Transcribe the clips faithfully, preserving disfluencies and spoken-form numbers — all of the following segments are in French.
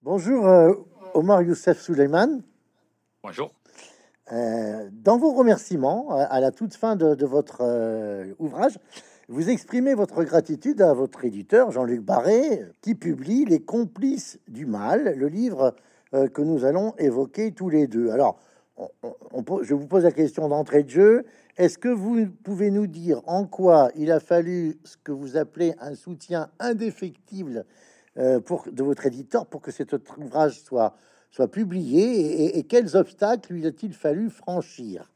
Bonjour euh, Omar Youssef Souleyman. Bonjour. Euh, dans vos remerciements, à, à la toute fin de, de votre euh, ouvrage, vous exprimez votre gratitude à votre éditeur, Jean-Luc Barré, qui publie Les Complices du Mal, le livre euh, que nous allons évoquer tous les deux. Alors, on- on- on po- je vous pose la question d'entrée de jeu. Est-ce que vous pouvez nous dire en quoi il a fallu ce que vous appelez un soutien indéfectible euh, pour, de votre éditeur pour que cet ouvrage soit, soit publié et, et- et quels obstacles lui a-t-il fallu franchir?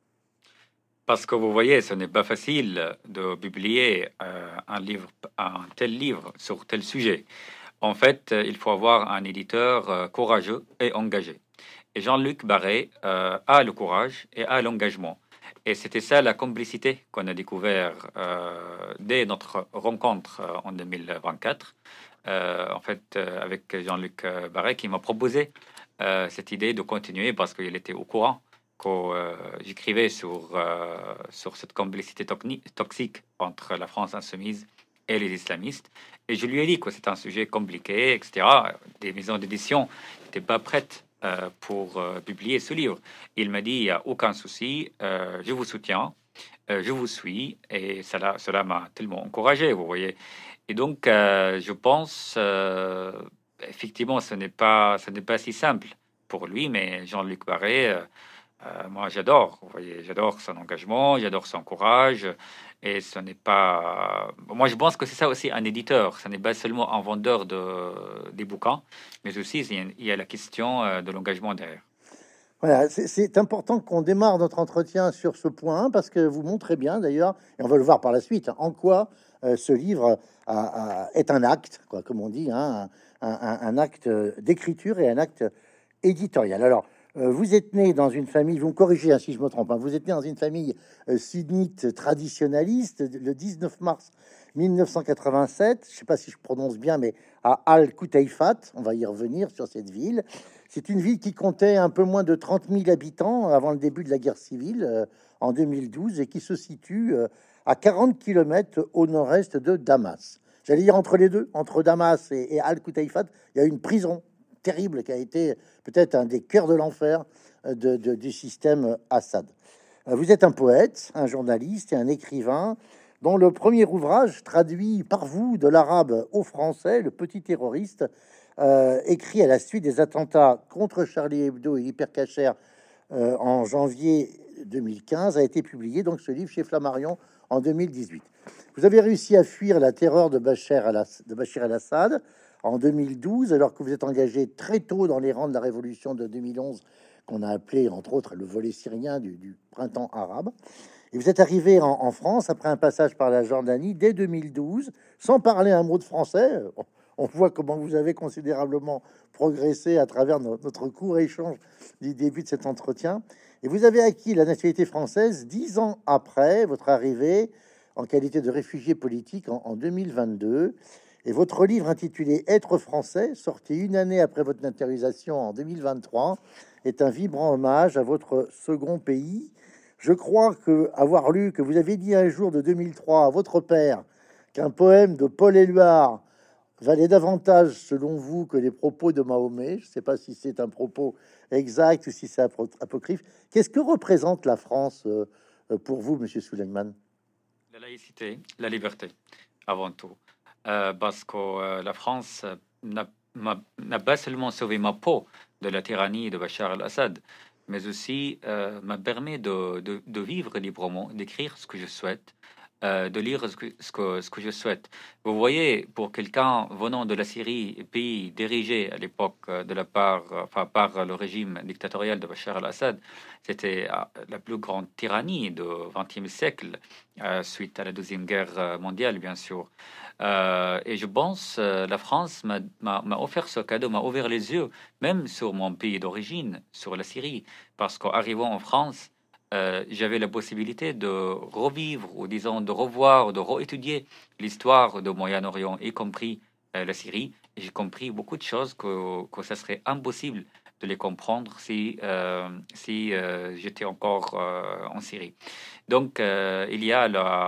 Parce que vous voyez, ce n'est pas facile de publier euh, un livre, un tel livre sur tel sujet. En fait, euh, il faut avoir un éditeur euh, courageux et engagé. Et Jean-Luc Barré euh, a le courage et a l'engagement. Et c'était ça la complicité qu'on a découvert euh, dès notre rencontre euh, en deux mille vingt-quatre. Euh, en fait, euh, avec Jean-Luc euh, Barré qui m'a proposé euh, cette idée de continuer parce qu'il était au courant que euh, j'écrivais sur, euh, sur cette complicité tocni- toxique entre la France insoumise et les islamistes. Et je lui ai dit que c'est un sujet compliqué, et cetera. Des maisons d'édition n'étaient pas prêtes euh, pour euh, publier ce livre. Il m'a dit, il n'y a aucun souci, euh, je vous soutiens, euh, je vous suis, et cela, cela m'a tellement encouragé, vous voyez. Et donc, euh, je pense, euh, effectivement, ce n'est pas, ce n'est pas si simple pour lui, mais Jean-Luc Barré, euh, euh, moi, j'adore, vous voyez, j'adore son engagement, j'adore son courage, et ce n'est pas... Moi, je pense que c'est ça aussi un éditeur, ce n'est pas seulement un vendeur de, des bouquins, mais aussi il y a, il y a la question euh, de l'engagement derrière. Voilà, c'est c'est important qu'on démarre notre entretien sur ce point parce que vous montrez bien d'ailleurs, et on va le voir par la suite, hein, en quoi euh, ce livre a- a- est un acte, quoi, comme on dit, hein, un, un- un acte d'écriture et un acte éditorial. Alors, euh, vous êtes né dans une famille, vous me corrigez hein, si je me trompe, hein, vous êtes né dans une famille euh, sunnite traditionnaliste le dix-neuf mars mille neuf cent quatre-vingt-sept, je sais pas si je prononce bien, mais à Al-Kutaifat, on va y revenir sur cette ville. C'est une ville qui comptait un peu moins de trente mille habitants avant le début de la guerre civile euh, en deux mille douze et qui se situe euh, à quarante kilomètres au nord-est de Damas. J'allais dire entre les deux, entre Damas et, et Al-Kutaifat, il y a une prison terrible qui a été peut-être un des cœurs de l'enfer euh, de- de- du système Assad. Euh, Vous êtes un poète, un journaliste et un écrivain dont le premier ouvrage, traduit par vous de l'arabe au français, Le Petit Terroriste, euh, écrit à la suite des attentats contre Charlie Hebdo et Hypercacher euh, en janvier deux mille quinze, a été publié, donc ce livre chez Flammarion en deux mille dix-huit. Vous avez réussi à fuir la terreur de Bachar al-Ass- de Bachar el-Assad en deux mille douze, alors que vous êtes engagé très tôt dans les rangs de la révolution de deux mille onze, qu'on a appelé entre autres le volet syrien du, du printemps arabe. Et vous êtes arrivé en, en France après un passage par la Jordanie dès deux mille douze, sans parler un mot de français. On, on voit comment vous avez considérablement progressé à travers no- notre court échange du début de cet entretien. Et vous avez acquis la nationalité française dix ans après votre arrivée en qualité de réfugié politique en, en deux mille vingt-deux. Et votre livre intitulé Être français, sorti une année après votre naturalisation en deux mille vingt-trois, est un vibrant hommage à votre second pays. Je crois que avoir lu que vous avez dit un jour de deux mille trois à votre père qu'un poème de Paul Éluard valait davantage, selon vous, que les propos de Mahomet. Je ne sais pas si c'est un propos exact ou si c'est apro- apocryphe. Qu'est-ce que représente la France euh, euh, pour vous, Monsieur Suleiman? La laïcité, la liberté, avant tout. Euh, parce que euh, la France euh, n'a m'a- n'a pas seulement sauvé ma peau de la tyrannie de Bachar el-Assad, mais aussi euh, m'a permis de, de, de vivre librement, d'écrire ce que je souhaite, euh, de lire ce que, ce que, ce que je souhaite. Vous voyez, pour quelqu'un venant de la Syrie, pays dirigé à l'époque euh, de la part, euh, enfin, par le régime dictatorial de Bachar el-Assad, c'était euh, la plus grande tyrannie du vingtième siècle, euh, suite à la Deuxième Guerre euh, mondiale, bien sûr. Euh, et je pense euh, la France m'a m'a- m'a offert ce cadeau, m'a ouvert les yeux, même sur mon pays d'origine, sur la Syrie, parce qu'arrivant en France, euh, j'avais la possibilité de revivre, ou disons de revoir, de réétudier l'histoire du Moyen-Orient, y compris euh, la Syrie. Et j'ai compris beaucoup de choses que, que ça serait impossible de les comprendre si, euh, si euh, j'étais encore euh, en Syrie. Donc, euh, il y a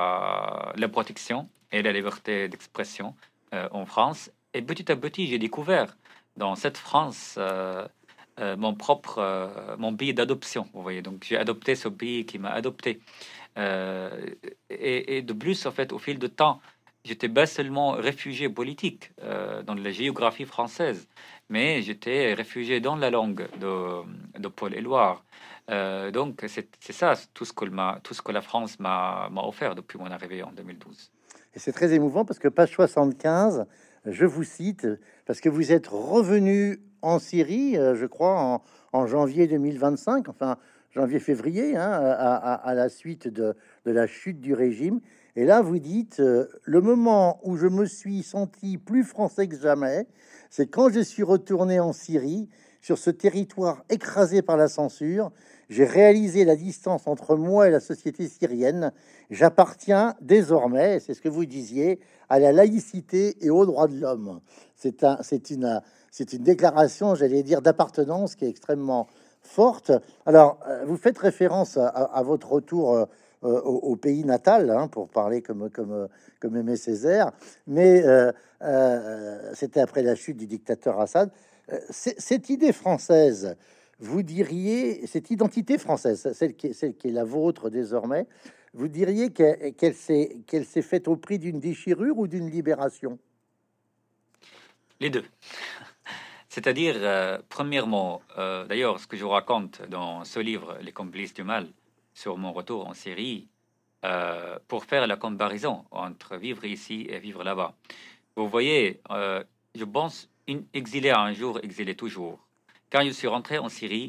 la, la protection et la liberté d'expression euh, en France. Et petit à petit, j'ai découvert dans cette France, euh, euh, mon propre, euh, mon pays d'adoption, vous voyez. Donc, j'ai adopté ce pays qui m'a adopté. Euh, et, et de plus, en fait, au fil du temps, j'étais pas seulement réfugié politique euh, dans la géographie française, mais j'étais réfugié dans la langue de, de Paul Éluard. Euh, donc, c'est c'est ça, tout ce que, m'a, tout ce que la France m'a m'a offert depuis mon arrivée en deux mille douze. Et c'est très émouvant parce que page soixante-quinze, je vous cite, parce que vous êtes revenu en Syrie, euh, je crois, en, en janvier deux mille vingt-cinq, enfin janvier-février, hein, à, à- à la suite de, de la chute du régime. Et là, vous dites, euh, le moment où je me suis senti plus français que jamais, c'est quand je suis retourné en Syrie, sur ce territoire écrasé par la censure. J'ai réalisé la distance entre moi et la société syrienne. J'appartiens désormais, c'est ce que vous disiez, à la laïcité et aux droits de l'homme. C'est un, c'est une, c'est une déclaration, j'allais dire, d'appartenance qui est extrêmement forte. Alors, euh, vous faites référence à, à- à votre retour euh, euh, au, au pays natal, hein, pour parler comme, comme, euh, comme Aimé Césaire, mais euh, euh, c'était après la chute du dictateur Assad. Euh, c'est- cette idée française, vous diriez, cette identité française, celle qui est, celle qui est la vôtre désormais, vous diriez qu'elle qu'elle s'est qu'elle s'est faite au prix d'une déchirure ou d'une libération? Les deux. C'est-à-dire, euh, premièrement, euh, d'ailleurs, ce que je vous raconte dans ce livre, Les complices du mal, sur mon retour en Syrie, euh, pour faire la comparaison entre vivre ici et vivre là-bas. Vous voyez, euh, je pense, une, exilé un jour, exilé toujours. Quand je suis rentré en Syrie,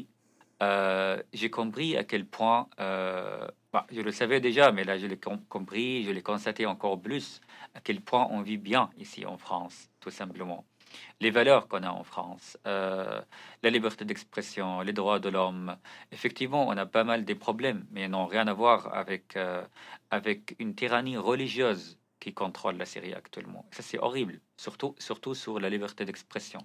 euh, j'ai compris à quel point, euh, bah, je le savais déjà, mais là je l'ai com- compris, je l'ai constaté encore plus, à quel point on vit bien ici en France, tout simplement. Les valeurs qu'on a en France, euh, la liberté d'expression, les droits de l'homme. Effectivement, on a pas mal des problèmes, mais ils n'ont rien à voir avec, euh, avec une tyrannie religieuse qui contrôle la Syrie actuellement. Ça, c'est horrible, surtout, surtout sur la liberté d'expression.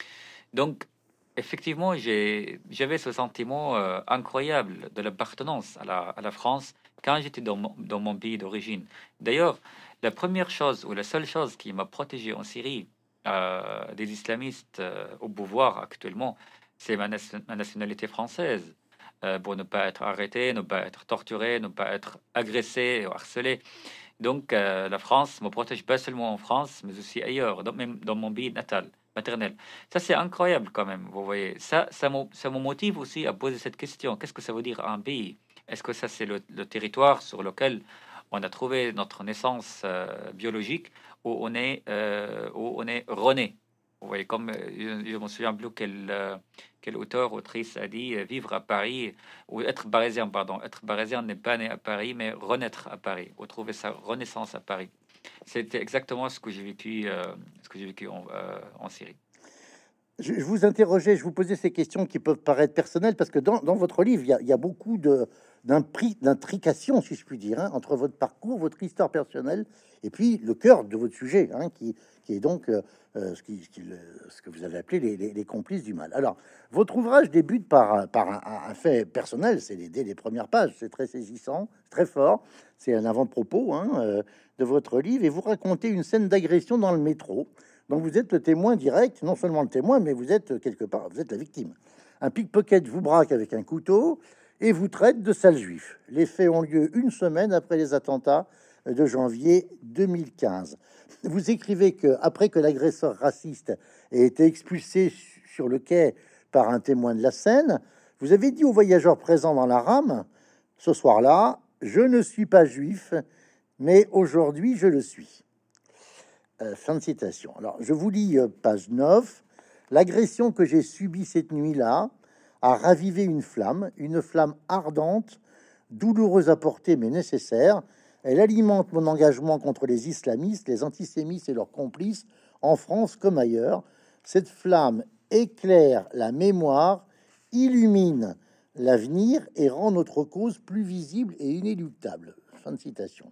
Donc, effectivement, j'ai, j'avais ce sentiment euh, incroyable de l'appartenance à la, à la France quand j'étais dans mon, dans mon pays d'origine. D'ailleurs, la première chose ou la seule chose qui m'a protégé en Syrie euh, des islamistes euh, au pouvoir actuellement, c'est ma, nation- ma nationalité française. Euh, pour ne pas être arrêté, ne pas être torturé, ne pas être agressé ou harcelé. Donc, euh, la France me protège pas seulement en France, mais aussi ailleurs, dans, même dans mon pays natal, maternel. Ça, c'est incroyable quand même, vous voyez. Ça, ça me, ça me motive aussi à poser cette question. Qu'est-ce que ça veut dire un pays? Est-ce que ça, c'est le, le territoire sur lequel on a trouvé notre naissance euh, biologique, où on est, euh, où on est rené? Vous voyez, comme euh, je, je me souviens plus quel, euh, quel auteur, autrice a dit euh, vivre à Paris ou être parisien, pardon. Être parisien n'est pas né à Paris, mais renaître à Paris, ou trouver sa renaissance à Paris. C'était exactement ce que j'ai vécu, euh, ce que j'ai vécu en, euh, en Syrie. Je, je vous interrogeais, je vous posais ces questions qui peuvent paraître personnelles parce que dans, dans votre livre, il y a, il y a beaucoup de d'impri- d'intrications, si je puis dire, hein, entre votre parcours, votre histoire personnelle et puis le cœur de votre sujet, hein, qui, qui est donc euh, euh, ce, qui, ce qui- le- ce que vous avez appelé les, les- les complices du mal. Alors, votre ouvrage débute par, par un, un- un fait personnel, c'est les- dès les premières pages, c'est très saisissant, très fort, c'est un avant-propos, hein, euh, de votre livre, et vous racontez une scène d'agression dans le métro. Donc vous êtes le témoin direct, non seulement le témoin, mais vous êtes quelque part, vous êtes la victime. Un pickpocket vous braque avec un couteau et vous traite de sale juif. Les faits ont lieu une semaine après les attentats de janvier deux mille quinze. Vous écrivez que après que l'agresseur raciste ait été expulsé sur le quai par un témoin de la scène, vous avez dit aux voyageurs présents dans la rame, ce soir-là, je ne suis pas juif, mais aujourd'hui je le suis. Euh, fin de citation. Alors, je vous lis euh, page neuf. L'agression que j'ai subie cette nuit-là a ravivé une flamme, une flamme ardente, douloureuse à porter, mais nécessaire. Elle alimente mon engagement contre les islamistes, les antisémites et leurs complices, en France comme ailleurs. Cette flamme éclaire la mémoire, illumine l'avenir et rend notre cause plus visible et inéluctable. Fin de citation.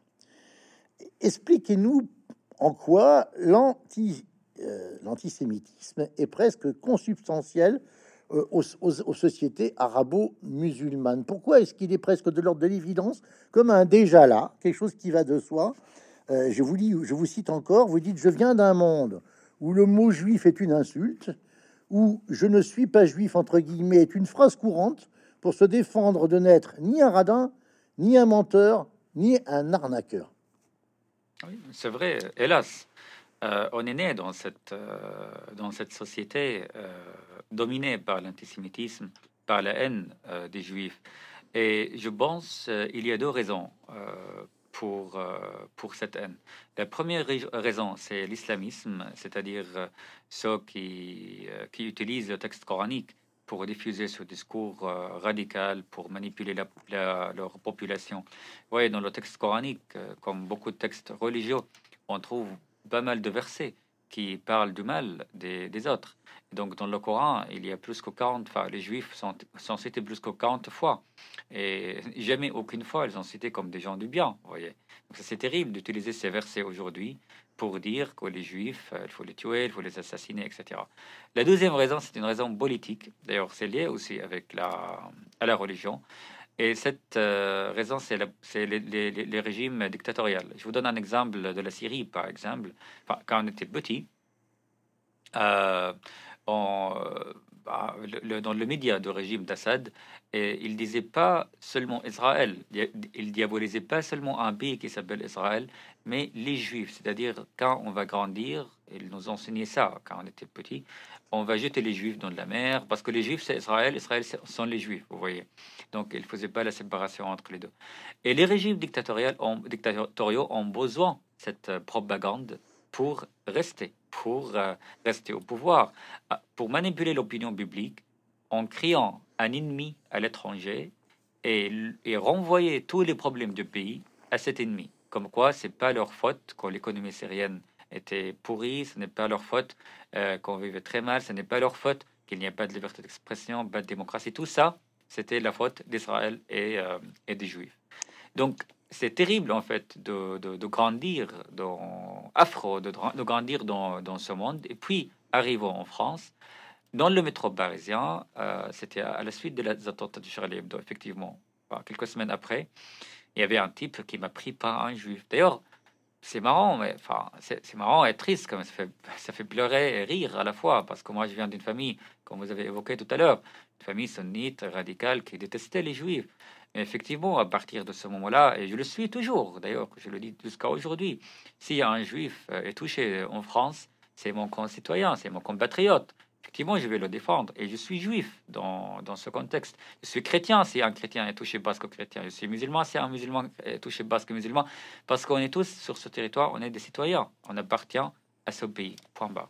Expliquez-nous en quoi l'anti, euh, l'antisémitisme est presque consubstantiel euh, aux, aux- aux sociétés arabo-musulmanes. Pourquoi est-ce qu'il est presque de l'ordre de l'évidence, comme un déjà là, quelque chose qui va de soi? Euh, je vous lis, je vous cite encore, vous dites: je viens d'un monde où le mot juif est une insulte, où je ne suis pas juif, entre guillemets, est une phrase courante pour se défendre de n'être ni un radin, ni un menteur, ni un arnaqueur. Oui, c'est vrai, hélas. Euh, on est né dans cette, euh, dans cette société euh, dominée par l'antisémitisme, par la haine euh, des juifs. Et je pense euh, il y a deux raisons euh, pour, euh, pour cette haine. La première rais- raison, c'est l'islamisme, c'est-à-dire euh, ceux qui, euh, qui utilisent le texte coranique pour diffuser ce discours euh, radical, pour manipuler la, la- leur population. Oui, dans le texte coranique, euh, comme beaucoup de textes religieux, on trouve pas mal de versets qui parlent du mal des, des autres. Donc dans le Coran, il y a plus que quarante, enfin les Juifs sont, sont cités plus que quarante fois. Et jamais aucune fois, elles ont cité comme des gens du bien, vous voyez. Donc c'est terrible d'utiliser ces versets aujourd'hui pour dire que les Juifs, euh, il faut les tuer, il faut les assassiner, et cetera. La deuxième raison, c'est une raison politique. D'ailleurs, c'est lié aussi avec la, à la religion. Et cette euh, raison, c'est la- c'est les, les- les- les régimes dictatoriaux. Je vous donne un exemple de la Syrie, par exemple. Enfin, quand on était petit, euh, on, euh, bah, le- le- dans le média du régime d'Assad, et il disait pas seulement Israël, il il diabolisait pas seulement un pays qui s'appelle Israël, mais les Juifs. C'est-à-dire, quand on va grandir, ils nous enseignaient ça quand on était petit, on va jeter les Juifs dans la mer, parce que les Juifs, c'est Israël, Israël, c'est- sont les Juifs, vous voyez. Donc, il ne faisait pas la séparation entre les deux. Et les régimes dictatoriaux ont, dictatoriaux ont besoin de cette euh, propagande pour rester, pour euh, rester au pouvoir, ah, pour manipuler l'opinion publique en créant un ennemi à l'étranger et, et renvoyer tous les problèmes du pays à cet ennemi. Comme quoi, c'est pas leur faute quand l'économie syrienne était pourrie, ce n'est pas leur faute euh, qu'on vivait très mal, ce n'est pas leur faute qu'il n'y ait pas de liberté d'expression, pas de démocratie. Tout ça, c'était la faute d'Israël et, euh, et des Juifs. Donc, c'est terrible en fait de, de, de grandir dans afro, de, de grandir dans, dans ce monde. Et puis, arrivons en France, dans le métro parisien, euh, c'était à, à la suite des attentats de Charlie Hebdo, effectivement. Enfin, quelques semaines après, il y avait un type qui m'a pris par un juif. D'ailleurs, c'est marrant, mais enfin, c'est c'est marrant et triste, comme ça fait, ça fait pleurer et rire à la fois, parce que moi, je viens d'une famille, comme vous avez évoqué tout à l'heure, une famille sunnite, radicale, qui détestait les juifs. Mais effectivement, à partir de ce moment-là, et je le suis toujours, d'ailleurs, je le dis jusqu'à aujourd'hui, s'il y a un juif euh, est touché en France, c'est mon concitoyen, c'est mon compatriote. Effectivement, je vais le défendre, et je suis juif dans, dans ce contexte. Je suis chrétien si un chrétien est touché basque-chrétien. Je suis musulman si un musulman est touché basque-musulman. Parce qu'on est tous sur ce territoire, on est des citoyens, on appartient à ce pays. Point barre.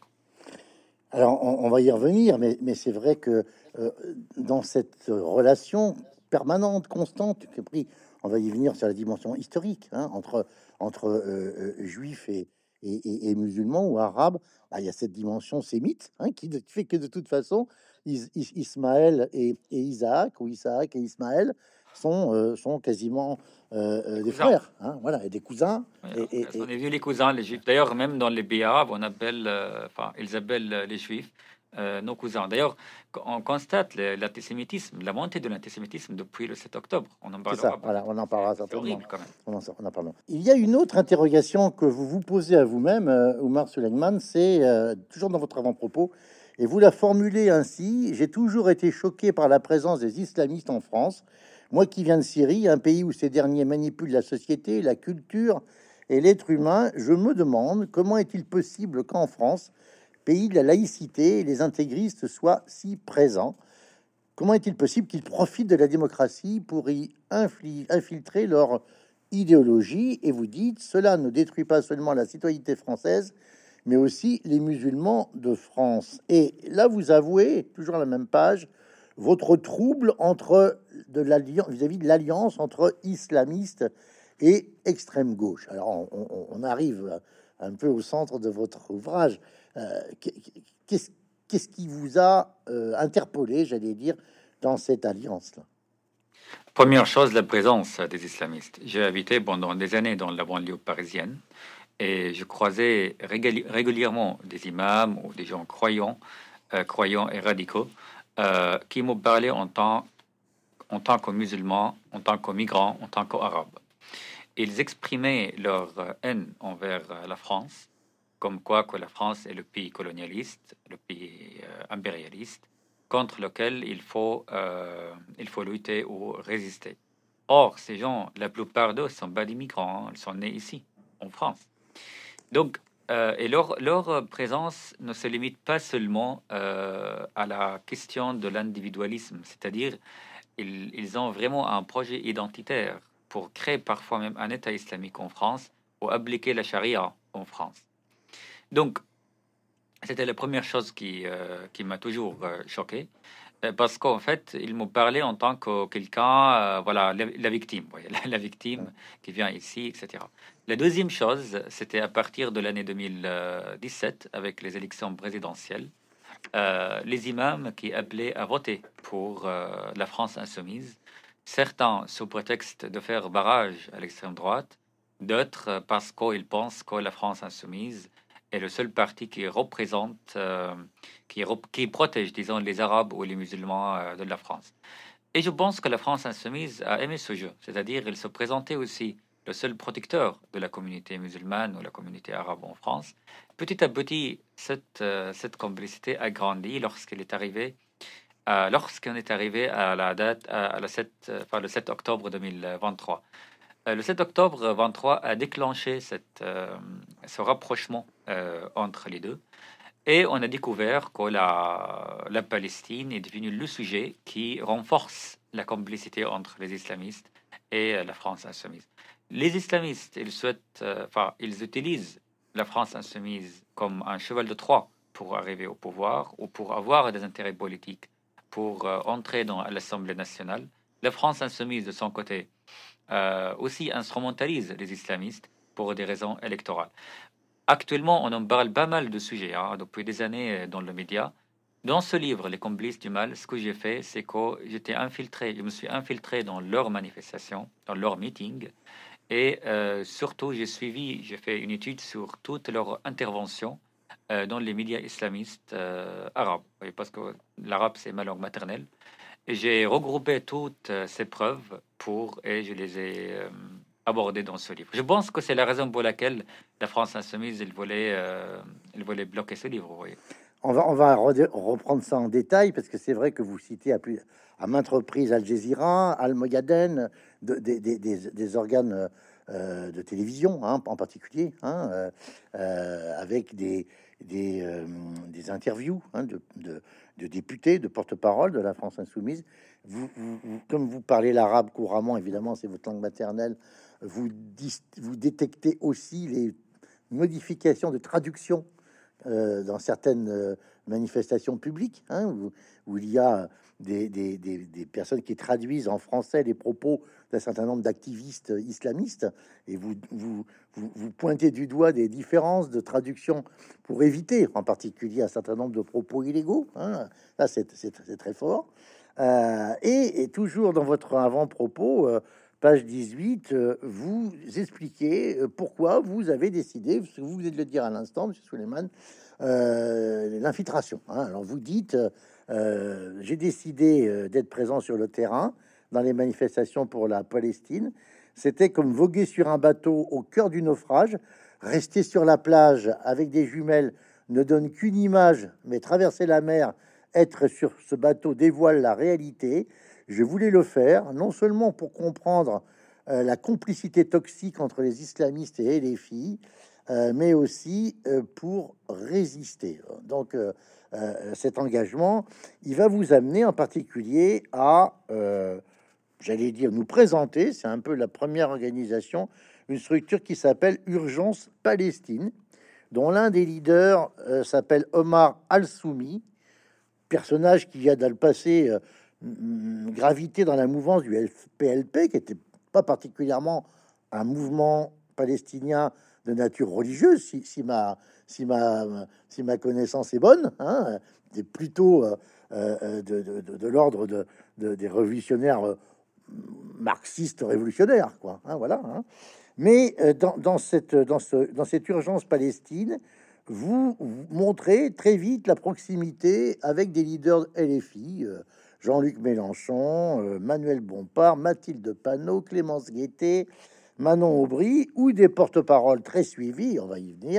Alors, on, on va y revenir, mais, mais c'est vrai que euh, dans cette relation permanente, constante, que pris, on va y venir sur la dimension historique hein, entre, entre euh, euh, juifs et, et, et- et musulmans ou arabes, ah, il y a cette dimension sémite hein, qui de- fait que de toute façon, Is- Is- Ismaël et, et Isaac, ou Isaac et Ismaël, sont, euh, sont quasiment euh, Les euh, des cousins. frères, hein, voilà, et des cousins. Voilà. Et, et- On et- est vu les cousins, les juifs. D'ailleurs, même dans les pays arabes, on appelle, euh, enfin, ils appellent euh, les juifs euh, nos cousins. D'ailleurs, on constate le- l'antisémitisme, la montée de l'antisémitisme depuis le sept octobre. On en C'est ça, parlera voilà, peut-être. on en C'est parlera c'est certainement. horrible quand même. On en, on en parlera. Il y a une autre interrogation que vous vous posez à vous-même, euh, Oumar Suleiman, c'est euh, toujours dans votre avant-propos, et vous la formulez ainsi: j'ai toujours été choqué par la présence des islamistes en France. Moi qui viens de Syrie, un pays où ces derniers manipulent la société, la culture et l'être humain, je me demande comment est-il possible qu'en France, pays de la laïcité, les intégristes soient si présents. Comment est-il possible qu'ils profitent de la démocratie pour y infli- infiltrer leur idéologie? Et vous dites, cela ne détruit pas seulement la citoyenneté française, mais aussi les musulmans de France. Et là, vous avouez, toujours à la même page, votre trouble entre de l'alliance vis-à-vis de l'alliance entre islamistes et extrême gauche. Alors, on, on- on arrive un peu au centre de votre ouvrage. Euh, qu'est-ce Qu'est-ce qui vous a euh, interpellé, j'allais dire, dans cette alliance-là? Première chose, la présence des islamistes. J'ai habité pendant des années dans la banlieue parisienne et je croisais réguli- régulièrement des imams ou des gens croyants, euh, croyants et radicaux euh, qui me parlaient en tant, en tant que musulmans, en tant que migrants, en tant qu'arabes. Ils exprimaient leur euh, haine envers euh, la France comme quoi que la France est le pays colonialiste, le pays euh, impérialiste, contre lequel il faut, euh, il faut lutter ou résister. Or, ces gens, la plupart d'eux, sont pas des migrants, hein, ils sont nés ici, en France. Donc, euh, et leur, leur présence ne se limite pas seulement euh, à la question de l'individualisme, c'est-à-dire ils, ils ont vraiment un projet identitaire pour créer parfois même un État islamique en France ou appliquer la charia en France. Donc, c'était la première chose qui, euh, qui m'a toujours euh, choqué, euh, parce qu'en fait, ils m'ont parlé en tant que quelqu'un, euh, voilà, la, la victime, voyez, la, la victime qui vient ici, et cetera. La deuxième chose, c'était à partir de l'année deux mille dix-sept, avec les élections présidentielles, euh, les imams qui appelaient à voter pour euh, la France insoumise, certains sous prétexte de faire barrage à l'extrême droite, d'autres euh, parce qu'ils pensent que la France insoumise est le seul parti qui représente, euh, qui, rep- qui protège, disons, les Arabes ou les musulmans euh, de la France. Et je pense que la France insoumise a aimé ce jeu, c'est-à-dire elle se présentait aussi le seul protecteur de la communauté musulmane ou la communauté arabe en France. Petit à petit, cette, euh, cette complicité a grandi lorsqu'elle est arrivée, euh, lorsqu'on est arrivé à la date, à, à la sept, euh, enfin, le sept octobre deux mille vingt-trois. Euh, le sept octobre vingt-trois a déclenché cette, euh, ce rapprochement euh, entre les deux. Et on a découvert que la, la Palestine est devenue le sujet qui renforce la complicité entre les islamistes et euh, la France insoumise. Les islamistes, ils souhaitent, euh, enfin, ils utilisent la France insoumise comme un cheval de Troie pour arriver au pouvoir ou pour avoir des intérêts politiques, pour euh, entrer dans l'Assemblée nationale. La France insoumise, de son côté, euh, aussi instrumentalise les islamistes pour des raisons électorales. Actuellement, on en parle pas mal de sujets, hein, depuis des années euh, dans le média. Dans ce livre, Les complices du mal, ce que j'ai fait, c'est que j'étais infiltré, je me suis infiltré dans leurs manifestations, dans leurs meetings, et euh, surtout, j'ai suivi, j'ai fait une étude sur toutes leurs interventions euh, dans les médias islamistes euh, arabes, oui, parce que l'arabe, c'est ma langue maternelle. Et j'ai regroupé toutes euh, ces preuves pour, et je les ai euh, abordées dans ce livre. Je pense que c'est la raison pour laquelle la France insoumise, elle voulait, euh, elle voulait bloquer ce livre, vous voyez. On va, on va re- reprendre ça en détail parce que c'est vrai que vous citez à, plus, à maintes reprises Al Jazeera, Al Moyaden, de- des- des- des- des organes euh, de télévision hein, en particulier, hein, euh, euh, avec des, des, euh, des interviews hein, de, de- de députés, de porte-parole de la France insoumise. Vous, vous- vous- comme vous parlez l'arabe couramment, évidemment, c'est votre langue maternelle, vous, dis- vous détectez aussi les modifications de traduction euh, dans certaines euh, manifestations publiques, hein, où, où il y a des, des- des- des personnes qui traduisent en français les propos d'un certain nombre d'activistes islamistes, et vous, vous, vous, vous pointez du doigt des différences de traduction pour éviter, en particulier, un certain nombre de propos illégaux. Hein. Là, c'est c'est- c'est très fort. Euh, et, et toujours dans votre avant-propos, euh, page dix-huit, euh, vous expliquez euh, pourquoi vous avez décidé, ce que vous venez de le dire à l'instant, Monsieur Suleiman, euh, l'infiltration. Hein. Alors vous dites, euh, euh, j'ai décidé euh, d'être présent sur le terrain dans les manifestations pour la Palestine. C'était comme voguer sur un bateau au cœur du naufrage. Rester sur la plage avec des jumelles ne donne qu'une image, mais traverser la mer, être sur ce bateau dévoile la réalité. Je voulais le faire, non seulement pour comprendre euh, la complicité toxique entre les islamistes et les filles, euh, mais aussi euh, pour résister. Donc, euh, euh, cet engagement, il va vous amener en particulier à, euh, j'allais dire, nous présenter, c'est un peu la première organisation, une structure qui s'appelle Urgence Palestine, dont l'un des leaders euh, s'appelle Omar Al-Soumi, personnage qui vient dans le passé euh, mm, gravité dans la mouvance du P L P, qui était pas particulièrement un mouvement palestinien de nature religieuse, si, si ma, si, ma, si ma connaissance est bonne, hein, c'est plutôt euh, euh, de, de, de, de l'ordre de, de, des révolutionnaires euh, marxistes révolutionnaires, quoi, hein, voilà. Hein. Mais euh, dans, dans, cette, dans, ce, dans cette urgence Palestine, vous, vous montrez très vite la proximité avec des leaders L F I, euh, Jean-Luc Mélenchon, euh, Manuel Bompard, Mathilde Panot, Clémence Guettet, Manon Aubry, ou des porte-paroles très suivis, on va y venir,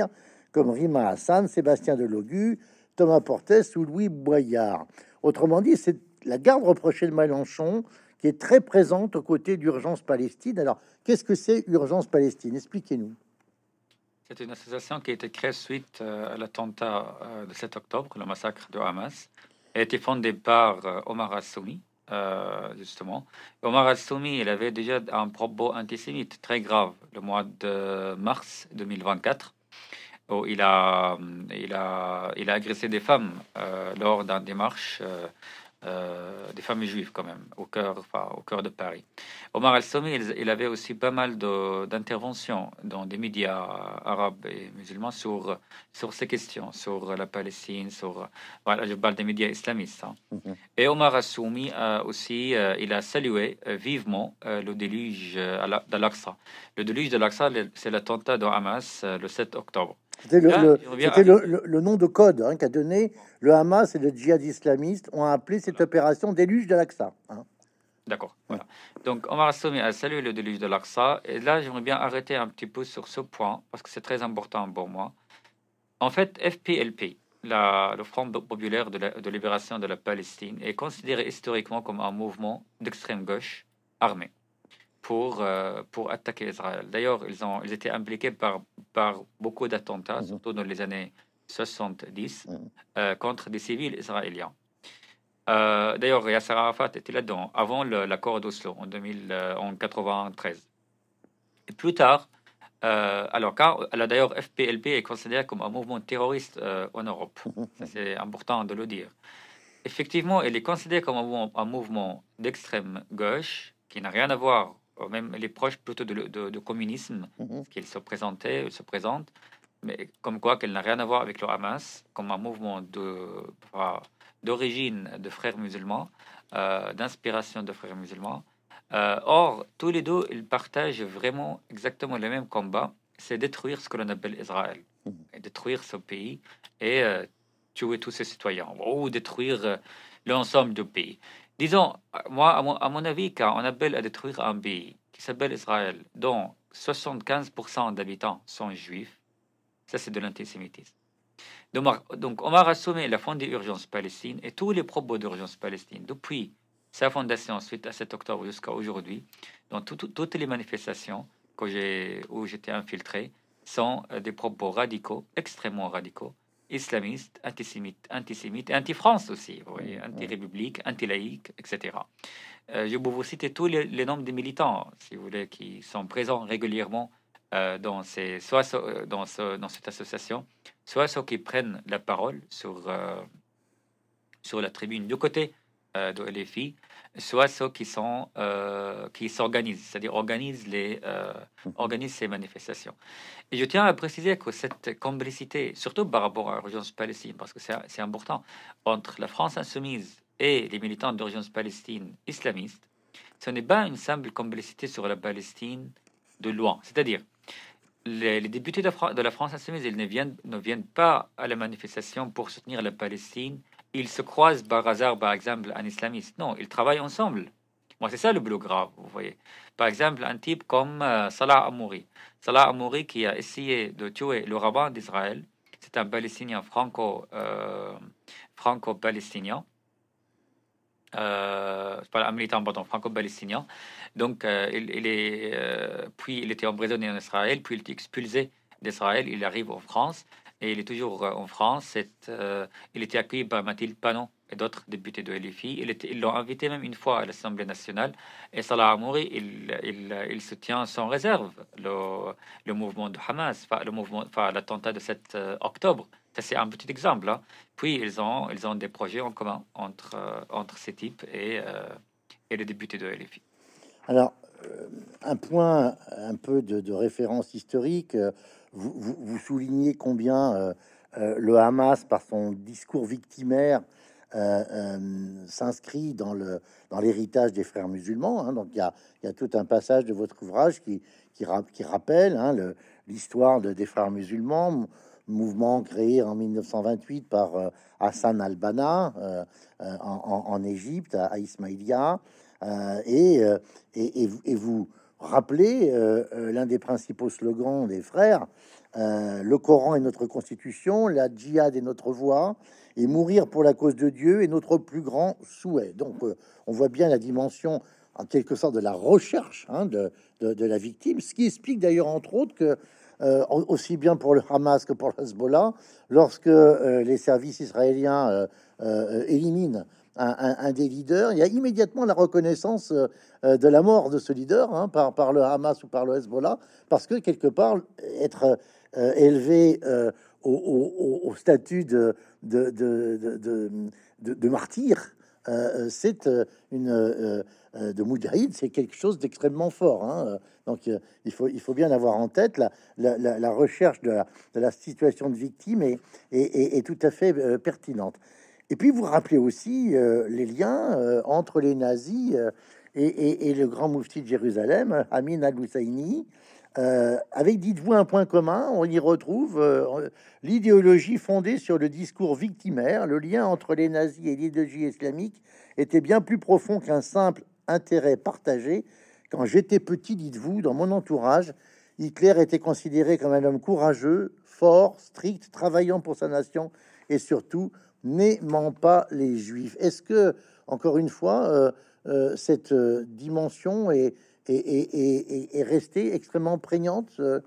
comme Rima Hassan, Sébastien Delogu, Thomas Portes ou Louis Boyard. Autrement dit, c'est la garde reprochée de Mélenchon qui est très présente aux côtés d'Urgence Palestine. Alors, qu'est-ce que c'est Urgence Palestine? Expliquez-nous. C'est une association qui a été créée suite euh, à l'attentat euh, de sept octobre, le massacre de Hamas. Elle a été fondée par euh, Omar Assoumi, euh, justement. Omar Assoumi, il avait déjà un propos antisémite très grave le mois de mars deux mille vingt-quatre, où il a, il a, il a agressé des femmes euh, lors d'une démarche. Euh, euh, des familles juives quand même, au cœur, enfin, au cœur de Paris. Omar El-Somi, il, il avait aussi pas mal de- d'interventions dans des médias arabes et musulmans sur, sur ces questions, sur la Palestine, sur, voilà, je parle des médias islamistes, hein. Mhm. Et Omar Assoumi a aussi, euh, il a salué euh, vivement euh, le déluge euh, à la- d'Al-Aqsa. Le déluge de l'Aqsa, le- c'est l'attentat de Hamas euh, le sept octobre. C'était le, Là, le- je reviens c'était à- le, le- le nom de code hein, qu'a donné le Hamas et le djihad islamiste ont appelé cette opération déluge de l'Aqsa. Hein. D'accord, Ouais. voilà. Donc, Omar Assoumi a salué le déluge de l'Aqsa. Et là, j'aimerais bien arrêter un petit peu sur ce point, parce que c'est très important pour moi. En fait, F P L P, la- le Front populaire de, la- de libération de la Palestine, est considéré historiquement comme un mouvement d'extrême gauche armé pour, euh, pour attaquer Israël. D'ailleurs, ils, ont, ils étaient impliqués par, par beaucoup d'attentats, Mhm. surtout dans les années soixante-dix, Mhm. euh, contre des civils israéliens. Euh, d'ailleurs, Yasser Arafat était là-dedans avant le- l'accord d'Oslo en deux mille, euh, en quatre-vingt-treize. Et plus tard, euh, alors car alors, d'ailleurs F P L P est considéré comme un mouvement terroriste euh, en Europe. Ça, c'est important de le dire. Effectivement, il est considéré comme un, mouvement- un mouvement d'extrême gauche qui n'a rien à voir, euh, même il est proche plutôt de, le- de- de communisme, Mhm. ce qu'il se présentait, il se présente, mais comme quoi qu'elle n'a rien à voir avec le Hamas, comme un mouvement de, enfin, d'origine de frères musulmans, euh, d'inspiration de frères musulmans. Euh, or, tous les deux, ils partagent vraiment exactement le même combat, c'est détruire ce que l'on appelle Israël, Mhm. et détruire ce pays et euh, tuer tous ses citoyens, ou détruire euh, l'ensemble du pays. Disons, euh, moi, à mon, à mon avis, quand on appelle à détruire un pays qui s'appelle Israël, dont soixante-quinze pour cent d'habitants sont juifs, ça c'est de l'antisémitisme. Donc, donc Omar Assoumi, il a fondé Urgence Palestine et tous les propos d'Urgence Palestine, depuis sa fondation suite à sept octobre jusqu'à aujourd'hui, dans tout- tout- toutes les manifestations que j'ai, où j'étais infiltré, sont euh, des propos radicaux, extrêmement radicaux, islamistes, antisémites, antisémites et anti-France aussi, vous voyez, anti-république, anti-laïque, et cetera. Euh, je peux vous citer tous les, les noms des militants, si vous voulez, qui sont présents régulièrement euh, dans, ces, soit so- euh, dans, ce- dans cette association, soit ceux qui prennent la parole sur, euh, sur la tribune du côté euh, de L F I, soit ceux qui sont euh, qui s'organisent, c'est-à-dire organisent les euh, organisent ces manifestations. Et je tiens à préciser que cette complicité, surtout par rapport à l'urgence Palestine, parce que c'est c'est important, entre la France insoumise et les militants d'urgence Palestine islamistes, ce n'est pas une simple complicité sur la Palestine de loin. C'est-à-dire, les, les députés de, Fra- de la France insoumise, ils ne viennent, ne viennent pas à la manifestation pour soutenir la Palestine. Ils se croisent par hasard, par exemple, un islamiste. Non, ils travaillent ensemble. Moi, c'est ça le plus grave, vous voyez. Par exemple, un type comme euh, Salah Amouri. Salah Amouri qui a essayé de tuer le rabbin d'Israël. C'est un Palestinien franco, euh, franco-palestinien. Euh, c'est pas un militant pardon, franco-palestinien. Donc, euh, il, il est, euh, puis il était emprisonné en Israël, puis il était expulsé d'Israël. Il arrive en France et il est toujours euh, en France. C'est, euh, il était accueilli par Mathilde Panot et d'autres députés de L F I. Il était, ils l'ont invité même une fois à l'Assemblée nationale. Et Salah Amouri, il, il, il soutient sans réserve le, le mouvement de Hamas, enfin, le mouvement, enfin, l'attentat de sept euh, octobre. Ça, c'est un petit exemple, hein. Puis, ils ont, ils ont des projets en commun entre, euh, entre ces types et, euh, et les députés de L F I. Alors, euh, un point un peu de, de référence historique, euh, vous, vous- vous soulignez combien euh, euh, le Hamas, par son discours victimaire, euh, euh, s'inscrit dans le dans l'héritage des frères musulmans. Hein. Donc, il y a, il y a tout un passage de votre ouvrage qui, qui, ra- qui rappelle hein, le- l'histoire de, des frères musulmans, mou- mouvement créé en mille neuf cent vingt-huit par euh, Hassan al-Banna euh, euh, en, en- en Égypte, à, à Ismaïlia. Euh, et, euh, et, et vous, et vous, rappeler euh, euh, l'un des principaux slogans des frères, euh, le Coran est notre constitution, la djihad est notre voie, et mourir pour la cause de Dieu est notre plus grand souhait. Donc, euh, on voit bien la dimension, en quelque sorte, de la recherche hein, de, de, de la victime, ce qui explique d'ailleurs, entre autres, que euh, aussi bien pour le Hamas que pour le Hezbollah, lorsque euh, les services israéliens euh, euh, éliminent un, un- un des leaders, il y a immédiatement la reconnaissance euh, euh, de la mort de ce leader hein, par, par le Hamas ou par le Hezbollah, parce que quelque part, être euh, élevé euh, au, au- au- au statut de, de, de, de, de- de- de martyr, euh, c'est euh, une euh, euh, de Moudjahid, c'est quelque chose d'extrêmement fort. Hein. Donc, euh, il faut il faut bien avoir en tête la, la, la- la recherche de la, de la situation de victime est, est, est- est tout à fait euh, pertinente. Et puis, vous rappelez aussi euh, les liens euh, entre les nazis euh, et, et- et le grand moufti de Jérusalem, Amin al-Husseini. Euh, avec, dites-vous, un point commun, on y retrouve euh, l'idéologie fondée sur le discours victimaire. Le lien entre les nazis et l'idéologie islamique était bien plus profond qu'un simple intérêt partagé. Quand j'étais petit, dites-vous, dans mon entourage, Hitler était considéré comme un homme courageux, fort, strict, travaillant pour sa nation et surtout n'aimant pas les juifs. Est-ce que, encore une fois, euh, euh, cette euh, dimension est, est, est, est- est- est restée extrêmement prégnante, euh,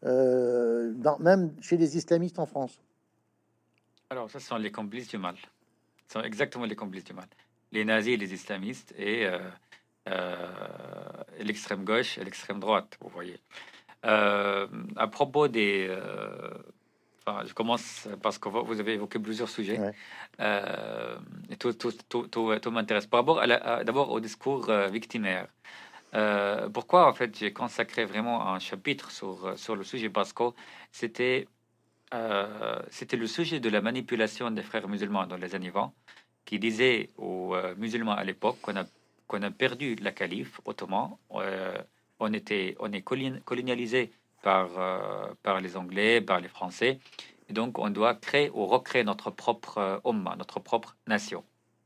euh, dans- même chez les islamistes en France? Alors, ça, ce sont les complices du mal. Ce sont exactement les complices du mal. Les nazis, les islamistes et euh, euh, l'extrême gauche et l'extrême droite, vous voyez. Euh, à propos des... euh, enfin, je commence parce que vous vous avez évoqué plusieurs sujets. Ouais. Euh, et tout, tout, tout, tout, tout m'intéresse. Par rapport à la- à- d'abord au discours euh, victimaire. Euh, pourquoi en fait j'ai consacré vraiment un chapitre sur, euh, sur le sujet? Parce que c'était euh, c'était le sujet de la manipulation des frères musulmans dans les années vingt, qui disaient aux euh, musulmans à l'époque qu'on a, qu'on a perdu la calife ottoman. Euh, on était, on est colon- colonialisé par, euh, par les Anglais, par les Français, et donc on doit créer ou recréer notre propre euh, umma, notre propre nation.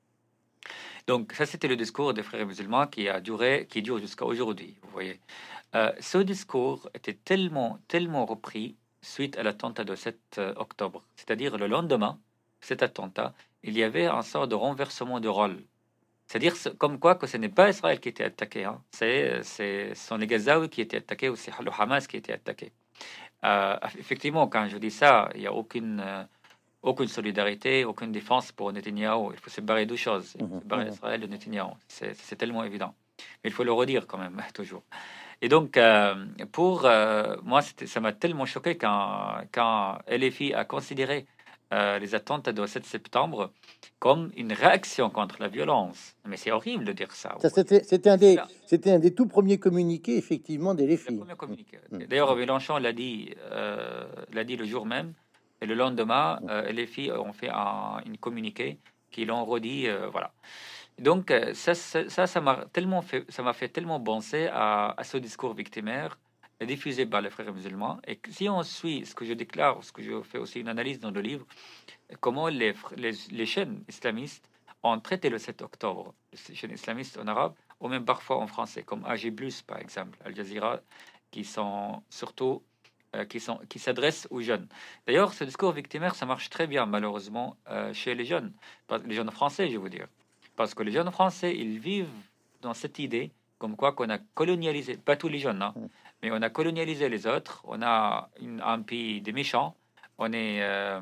Donc ça, c'était le discours des frères musulmans qui a duré, qui dure jusqu'à aujourd'hui. Vous voyez. Euh, ce discours était tellement, tellement repris suite à l'attentat de sept euh, octobre. C'est-à-dire le lendemain, cet attentat, il y avait un sort de renversement de rôle. C'est-à-dire ce- comme quoi que ce n'est pas Israël qui était attaqué, hein. C'est, c'est, ce sont les Gazaouis qui étaient attaqués ou c'est le Hamas qui était attaqué. Euh, effectivement, quand je dis ça, il n'y a aucune, euh, aucune solidarité, aucune défense pour Netanyahou. Il faut se barrer deux choses. Il faut Mhm, séparer mhm. Israël de Netanyahou. C'est, c'est tellement évident. Mais il faut le redire quand même, toujours. Et donc, euh, pour euh, moi, c'était- ça m'a tellement choqué quand, quand L F I a considéré euh, les attentats du sept septembre comme une réaction contre la violence. Mais c'est horrible de dire ça, vous Ça, voyez. c'était, c'était un Et c'est des, là c'était un des tout premiers communiqués, effectivement, des le Léfis. premier Mhm, communiqué. mhm, D'ailleurs, Mélenchon l'a dit, euh, l'a dit le jour même, et le lendemain, mhm. euh, L F I ont fait un, une communiqué qui l'ont redit, euh, voilà. Donc, euh, ça, ça, ça ça m'a tellement fait, ça m'a fait tellement penser à, à ce discours victimaire diffusé par les frères musulmans. Et que si on suit ce que je déclare, ce que je fais aussi une analyse dans le livre, comment les, fr- les, les chaînes islamistes ont traité le sept octobre, les chaînes islamistes en arabe, ou même parfois en français, comme A G plus, par exemple, Al Jazeera, qui sont surtout euh, qui sont qui s'adressent aux jeunes. D'ailleurs, ce discours victimaire, ça marche très bien, malheureusement, euh, chez les jeunes, pas- les jeunes français, je veux dire. Parce que les jeunes Français, ils vivent dans cette idée comme quoi qu'on a colonialisé, pas tous les jeunes, hein, mais on a colonialisé les autres, on a une- un pays des méchants, on est, euh,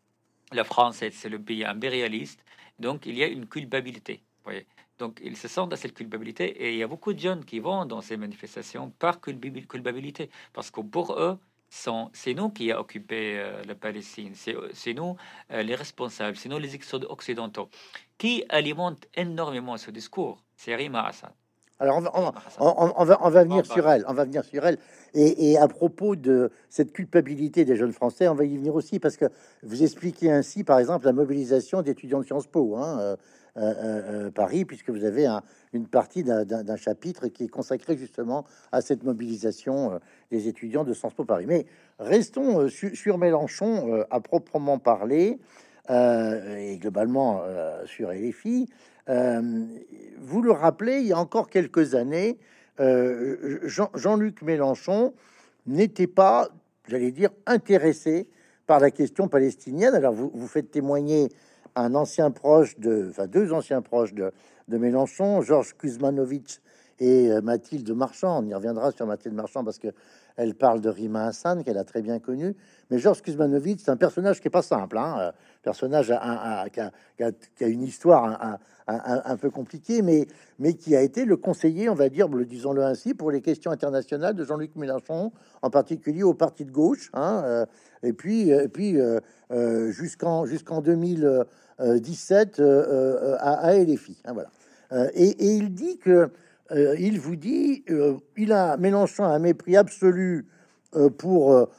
la France, c'est c'est le pays impérialiste, donc il y a une culpabilité, vous voyez. Donc ils se sentent à cette culpabilité et il y a beaucoup de jeunes qui vont dans ces manifestations par culpabil- culpabilité, parce que pour eux, sont- c'est nous qui avons occupé euh, la Palestine, c'est c'est nous euh, les responsables, c'est nous les Occ- occidentaux, qui alimentent énormément ce discours. C'est Rima Hassan. Alors, on va, on, va, Rima Hassan. on- on va, on va On va en venir sur parler. elle. On va venir sur elle. Et, et à propos de cette culpabilité des jeunes Français, on va y venir aussi parce que vous expliquez ainsi, par exemple, la mobilisation d'étudiants de Sciences Po, hein, euh, euh, euh, euh, Paris, puisque vous avez un- une partie d'un d'un- d'un chapitre qui est consacré justement à cette mobilisation euh, des étudiants de Sciences Po Paris. Mais restons euh, su- sur Mélenchon euh, à proprement parler euh, et globalement euh, sur L F I. Euh, vous le rappelez, il y a encore quelques années, euh, Jean, Jean-Luc Mélenchon n'était pas, j'allais dire, intéressé par la question palestinienne. Alors vous, vous faites témoigner un ancien proche de, enfin deux anciens proches de, de Mélenchon, Georges Kuzmanovic et euh, Mathilde Marchand. On y reviendra sur Mathilde Marchand parce que elle parle de Rima Hassan, qu'elle a très bien connue. Mais Georges Kuzmanovic, c'est un personnage qui est pas simple, hein, euh, personnage à, à- à- qui, a, qui a- qui a une histoire un, un- un- un peu compliquée, mais, mais qui a été le conseiller, on va dire, le disons-le ainsi, pour les questions internationales de Jean-Luc Mélenchon, en particulier au parti de gauche, hein, euh, et puis, et puis euh, euh, jusqu'en jusqu'en deux mille dix-sept euh, euh, à, à L F I, hein, voilà. Euh, et, et il dit que euh, il vous dit, euh, il a Mélenchon a un mépris absolu euh, pour euh,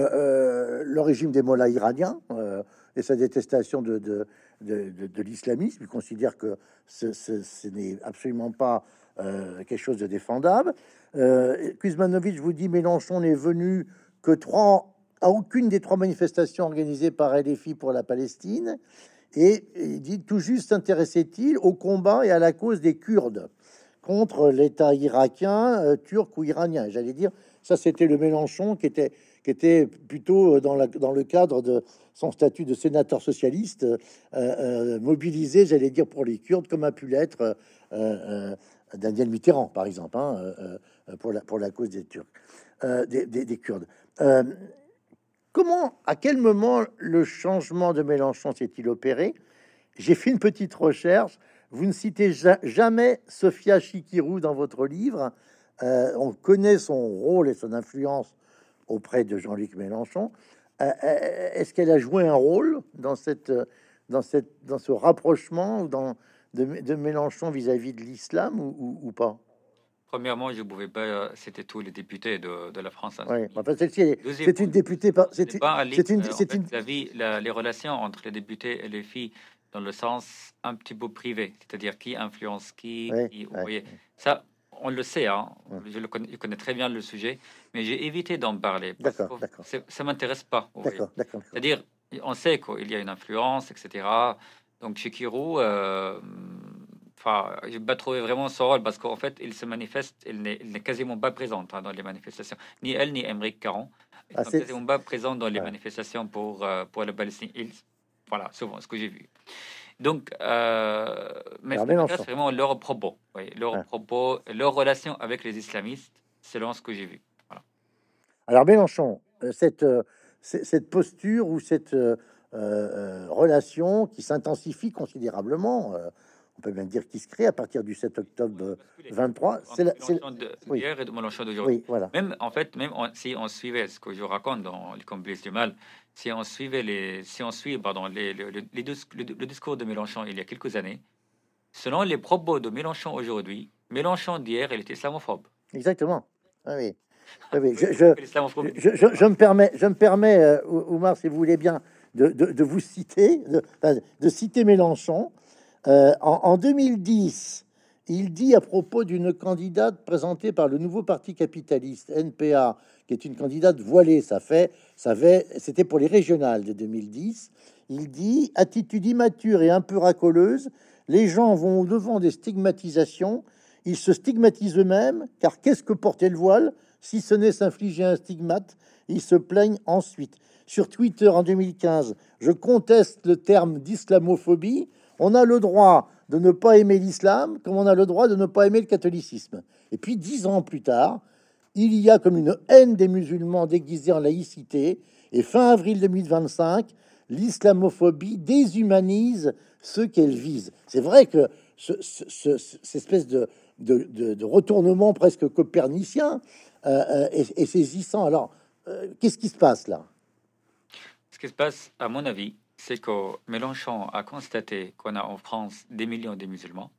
euh, le régime des mollahs iraniens euh, et sa détestation de, de, de, de- de l'islamisme. Il considère que ce, ce- ce n'est absolument pas euh, quelque chose de défendable. Euh, Kuzmanovic vous dit Mélenchon n'est venu que trois à aucune des trois manifestations organisées par L F I pour la Palestine. Et il dit tout juste s'intéressait-il au combat et à la cause des Kurdes contre l'État irakien, euh, turc ou iranien. J'allais dire, ça c'était le Mélenchon qui était, qui était plutôt dans, la, dans le cadre de son statut de sénateur socialiste, euh, euh, mobilisé, j'allais dire, pour les Kurdes, comme a pu l'être euh, euh, Daniel Mitterrand, par exemple, hein, euh, euh, pour, la, pour la cause des Turcs, euh, des, des, des Kurdes. Euh, comment, à quel moment le changement de Mélenchon s'est-il opéré? J'ai fait une petite recherche. Vous ne citez ja- jamais Sophia Chikirou dans votre livre. Euh, on connaît son rôle et son influence auprès de Jean-Luc Mélenchon. Euh, euh, est-ce qu'elle a joué un rôle dans cette, dans cette, dans ce rapprochement ou dans de, de Mélenchon vis-à-vis de l'islam ou, ou- ou pas? Premièrement, je ne pouvais pas euh, citer tous les députés de, de la France Oui, insoumise. enfin, celle-ci, elle est- c'est Deuxièmement, une députée, par- ce c'est n'est une, pas un livre, c'est une, euh, en c'est fait, une, la vie, la- les relations entre les députés et les filles dans le sens un petit peu privé, c'est-à-dire qui influence qui, ouais, qui- vous ouais, voyez, ça, on le sait, hein, ouais. je le connais, je connais très bien le sujet, mais j'ai évité d'en parler parce D'accord, que d'accord, c'est- ça m'intéresse pas, vous voyez. d'accord, d'accord, d'accord. C'est-à-dire, on sait qu'il y a une influence, et cetera. Donc, Chikirou, euh, enfin, je n'ai pas trouvé vraiment son rôle parce qu'en fait, il se manifeste, il n'est il n'est quasiment pas présent hein, dans les manifestations. Ni elle, ni Émeric Caron. Ils Ah, sont c'est, quasiment pas présents dans les ouais. manifestations pour, euh, pour la Palestine. Ils- voilà, souvent, ce que j'ai vu. Donc, euh, mais ce Alors qui m'intéresse Mélenchon. c'est vraiment leurs propos. Oui, leurs Ouais. propos, leur relation avec les islamistes, selon ce que j'ai vu. Voilà. Alors Mélenchon, euh, cette, euh, c- cette posture ou cette euh, euh, relation qui s'intensifie considérablement, euh, on peut même dire qui se crée à partir du sept octobre Basculer vingt-trois, c'est entre la, c'est, Mélenchon de- oui, d'hier et de Mélenchon d'aujourd'hui. oui, voilà, Même, en fait, même on- si on suivait ce que je raconte dans Les Complices du Mal, si on suivait les, si on suit, pardon, les, les, les- les dis- le, le discours de Mélenchon il y a quelques années, selon les propos de Mélenchon aujourd'hui, Mélenchon d'hier, il était islamophobe. exactement. Ah oui, oui, oui. Oui, Je, parce je, que l'islamophobie, je, je- je me permets, je me permets, euh, Ou- Oumar, si vous voulez bien, de, de- de vous citer, de, enfin, de citer Mélenchon. Euh, en, en deux mille dix, il dit à propos d'une candidate présentée par le nouveau parti capitaliste, N P A, qui est une candidate voilée, ça fait, ça fait, c'était pour les régionales de deux mille dix. Il dit attitude immature et un peu racoleuse, les gens vont au devant des stigmatisations, ils se stigmatisent eux-mêmes, car qu'est-ce que porter le voile si ce n'est s'infliger un stigmate? Ils se plaignent ensuite. Sur Twitter en deux mille quinze, je conteste le terme d'islamophobie. On a le droit de ne pas aimer l'islam, comme on a le droit de ne pas aimer le catholicisme. Et puis, dix ans plus tard, il y a comme une haine des musulmans déguisée en laïcité. Et fin avril deux mille vingt-cinq, l'islamophobie déshumanise ceux qu'elle vise. C'est vrai que ce, ce- ce- cette espèce de, de, de- de retournement presque copernicien euh, euh, est, est saisissant. Alors, euh, qu'est-ce qui se passe là? ce qui se passe, à mon avis, c'est que Mélenchon a constaté qu'on a en France des millions de musulmans.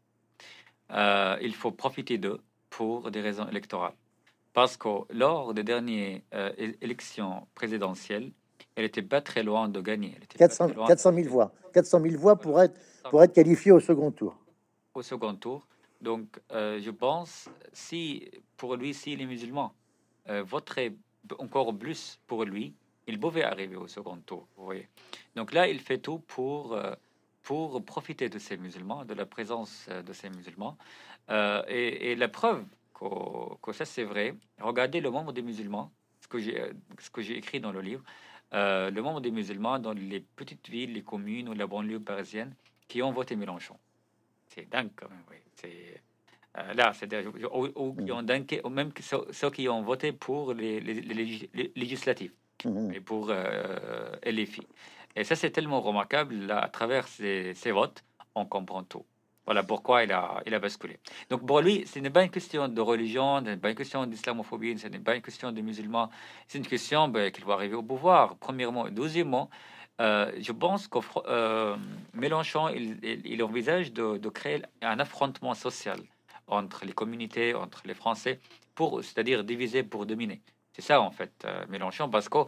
Euh, il faut profiter d'eux pour des raisons électorales. Parce que lors des dernières euh, é- élections présidentielles, elle était pas très loin de gagner. Elle était pas quatre cents, très loin quatre cent mille voix. quatre cent mille voix voilà, pour être, ça pour être qualifié au second tour. au second tour. Donc, euh, je pense, si pour lui, si les musulmans euh, voteraient b- encore plus pour lui, il pouvait arriver au second tour. Vous voyez. Donc là, il fait tout pour, euh, pour profiter de ces musulmans, de la présence euh, de ces musulmans. Euh, et, et la preuve que, que ça c'est vrai, regardez le nombre des musulmans, ce que j'ai ce que j'ai écrit dans le livre, euh, le nombre des musulmans dans les petites villes, les communes ou la banlieue parisienne qui ont voté Mélenchon. C'est dingue quand même, oui. C'est euh, là, c'est-à-dire ou, ou qui Mhm. ont dingué, ou même que ceux, ceux qui ont voté pour les, les, les légis- les législatives Mhm. et pour euh, L F I. Et ça, c'est tellement remarquable. Là, à travers ces, ces votes, on comprend tout. Voilà pourquoi il a, il a basculé. Donc pour lui, ce n'est pas une question de religion, ce n'est pas une question d'islamophobie, ce n'est pas une question de musulmans. C'est une question ben, qu'il va arriver au pouvoir, premièrement. Et deuxièmement, euh, je pense que euh, Mélenchon, il, il, il envisage de, de créer un affrontement social entre les communautés, entre les Français, pour, c'est-à-dire diviser pour dominer. C'est ça, en fait, euh, Mélenchon, parce que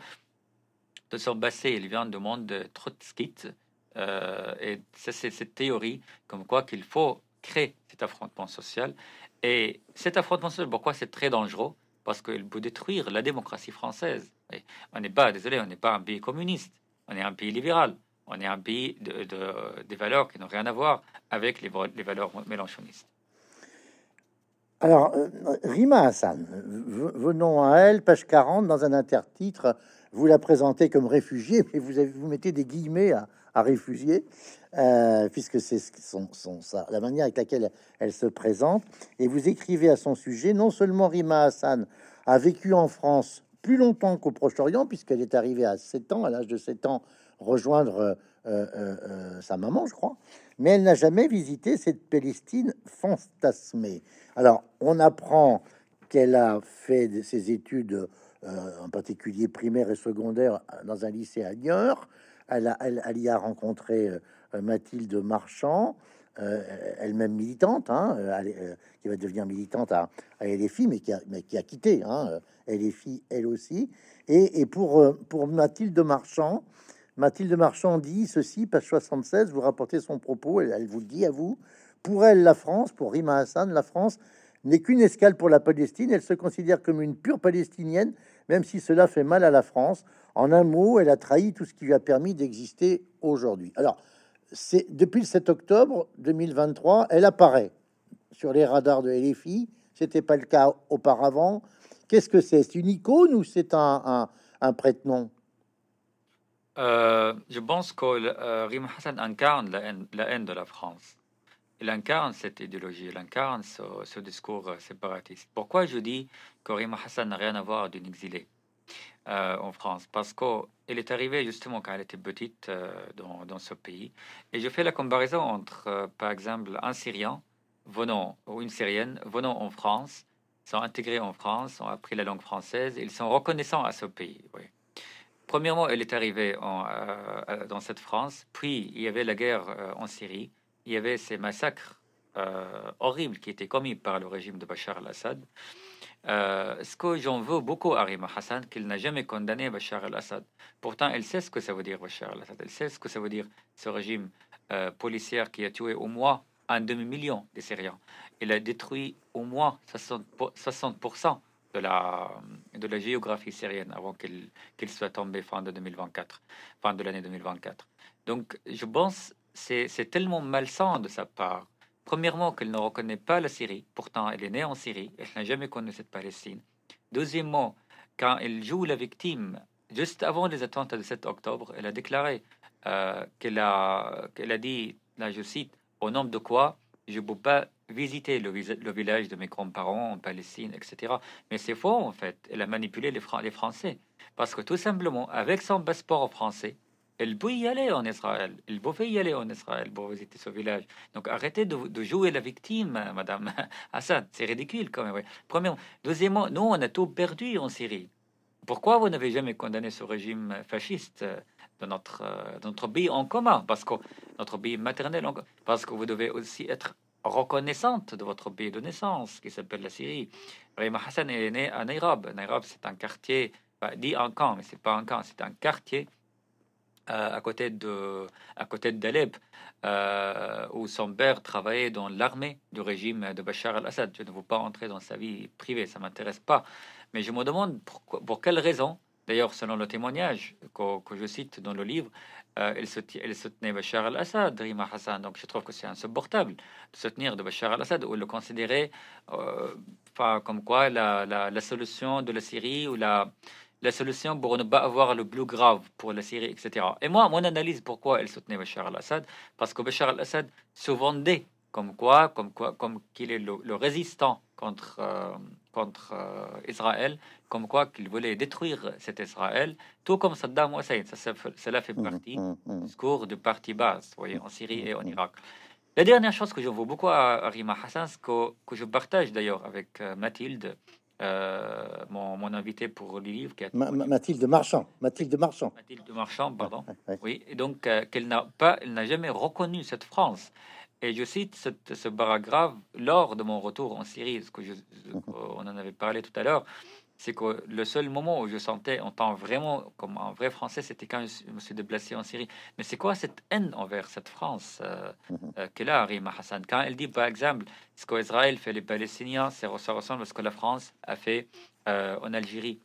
de son passé, il vient du monde trotskiste. Euh, et ça, c'est cette théorie comme quoi qu'il faut créer cet affrontement social. Et cet affrontement social, pourquoi c'est très dangereux? Parce qu'il peut détruire la démocratie française. Et on n'est pas, désolé, on n'est pas un pays communiste. On est un pays libéral. On est un pays de, de- des valeurs qui n'ont rien à voir avec les, vo- les valeurs mélenchonistes. Alors, euh, Rima Hassan, v- venons à elle, page quarante, dans un intertitre, vous la présentez comme réfugiée, mais vous, avez, vous mettez des guillemets à, à réfugié, euh, puisque c'est ce qui sont, sont ça, la manière avec laquelle elle se présente. Et vous écrivez à son sujet, non seulement Rima Hassan a vécu en France plus longtemps qu'au Proche-Orient, puisqu'elle est arrivée à sept ans, à l'âge de sept ans, rejoindre euh, euh, euh, sa maman, je crois, mais elle n'a jamais visité cette Palestine fantasmée. Alors, on apprend qu'elle a fait de- ses études, euh, en particulier primaire et secondaire, dans un lycée à Niort. Elle, a- elle- elle y a rencontré euh, Mathilde Marchand, euh, elle-même militante, hein, euh, elle est, euh, qui va devenir militante à, à L F I, mais qui a, mais qui a quitté hein, euh, L F I, elle aussi. Et, et pour, euh, pour Mathilde Marchand, Mathilde Marchand dit ceci, page soixante-seize, vous rapportez son propos, elle, elle vous le dit à vous. Pour elle, la France, pour Rima Hassan, la France n'est qu'une escale pour la Palestine. Elle se considère comme une pure palestinienne, même si cela fait mal à la France. En un mot, elle a trahi tout ce qui lui a permis d'exister aujourd'hui. Alors, c'est depuis le sept octobre deux mille vingt-trois, elle apparaît sur les radars de L F I. C'était pas le cas auparavant. Qu'est-ce que c'est? C'est une icône ou c'est un, un, un prête-nom? Euh, je pense que euh, Rima Hassan incarne la haine, la haine de la France. Il incarne cette idéologie, il incarne ce, ce discours euh, séparatiste. Pourquoi je dis que Rima Hassan n'a rien à voir d'une exilée euh, en France? Parce qu'elle est arrivée justement quand elle était petite euh, dans, dans ce pays. Et je fais la comparaison entre, euh, par exemple, un Syrien venant, ou une Syrienne venant en France, sont intégrés en France, ont appris la langue française, ils sont reconnaissants à ce pays. Oui. Premièrement, elle est arrivée en, euh, dans cette France, puis il y avait la guerre euh, en Syrie, il y avait ces massacres euh, horribles qui étaient commis par le régime de Bachar al-Assad. Euh, ce que j'en veux beaucoup à Rima Hassan, qu'il n'a jamais condamné Bachar al-Assad. Pourtant, elle sait ce que ça veut dire Bachar al-Assad, elle sait ce que ça veut dire ce régime euh, policier qui a tué au moins un demi-million de Syriens. Il a détruit au moins soixante pour cent de la, de la géographie syrienne avant qu'il qu'il soit tombé fin de deux mille vingt-quatre, fin de l'année deux mille vingt-quatre. Donc, je pense c'est c'est tellement malsain de sa part. Premièrement, qu'elle ne reconnaît pas la Syrie. Pourtant, elle est née en Syrie. Elle n'a jamais connu cette Palestine. Deuxièmement, quand elle joue la victime, juste avant les attentats de sept octobre, elle a déclaré euh, qu'elle a, qu'elle a dit, là je cite, au nom de quoi je ne peux pas visiter le, le village de mes grands-parents en Palestine, et cetera. Mais c'est faux, en fait. Elle a manipulé les, Fran- les Français. Parce que tout simplement, avec son passeport français, elle peut y aller en Israël. Elle pouvait y aller en Israël pour visiter ce village. Donc arrêtez de, de jouer la victime, euh, Madame Assad. C'est ridicule quand même. Oui. Premièrement. Deuxièmement, nous, on a tout perdu en Syrie. Pourquoi vous n'avez jamais condamné ce régime fasciste euh, de notre, euh, de notre pays en commun? Parce que notre pays maternel, en- parce que vous devez aussi être reconnaissante de votre pays de naissance, qui s'appelle la Syrie. Rima Hassan est né à Nairab. Nairab, c'est un quartier, enfin, dit un camp, mais c'est pas un camp, c'est un quartier euh, à côté de, à côté d'Alep, euh, où son père travaillait dans l'armée du régime de Bachar al-Assad. Je ne veux pas entrer dans sa vie privée, ça m'intéresse pas. Mais je me demande pourquoi, pour quelle raison, d'ailleurs, selon le témoignage que, que je cite dans le livre, euh, elle, soutient, elle soutenait Bachar al-Assad, Rima Hassan. Donc je trouve que c'est insupportable de soutenir de Bachar al-Assad ou le considérer euh, enfin, comme quoi la, la, la solution de la Syrie ou la, la solution pour ne pas avoir le plus grave pour la Syrie, et cetera. Et moi, mon analyse, pourquoi elle soutenait Bachar al-Assad, parce que Bachar al-Assad se vendait comme quoi, comme quoi, comme qu'il est le, le résistant contre, euh, contre euh, Israël, comme quoi qu'il voulait détruire cet Israël, tout comme Saddam Hussein. Ça, ça fait- cela fait Mhm, partie mhm, du mhm, discours du parti basse, vous voyez, en Syrie mhm, et en mhm. Irak. La dernière chose que je vois beaucoup à, à Rima Hassan, ce que, que je partage d'ailleurs avec euh, Mathilde, euh, mon, mon invité pour le livre, qui a Ma- Ma- témoigné beaucoup. Mathilde Marchand, Oui, Mathilde Marchand. Mathilde Marchand, Ouais, pardon. ouais, ouais. Oui, et donc euh, qu'elle n'a pas, elle n'a jamais reconnu cette France. Et je cite cette- ce paragraphe lors de mon retour en Syrie, ce que je, je- Mhm, on en avait parlé tout à l'heure. C'est que le seul moment où je sentais en tant vraiment comme un vrai Français, c'était quand je suis- me suis déplacé en Syrie. Mais c'est quoi cette haine envers cette France euh, mhm, euh, qu'elle a, Rima Hassan? Quand elle dit, par exemple, ce qu'Israël fait les Palestiniens, c'est- ça ressemble à ce que la France a fait euh, en Algérie.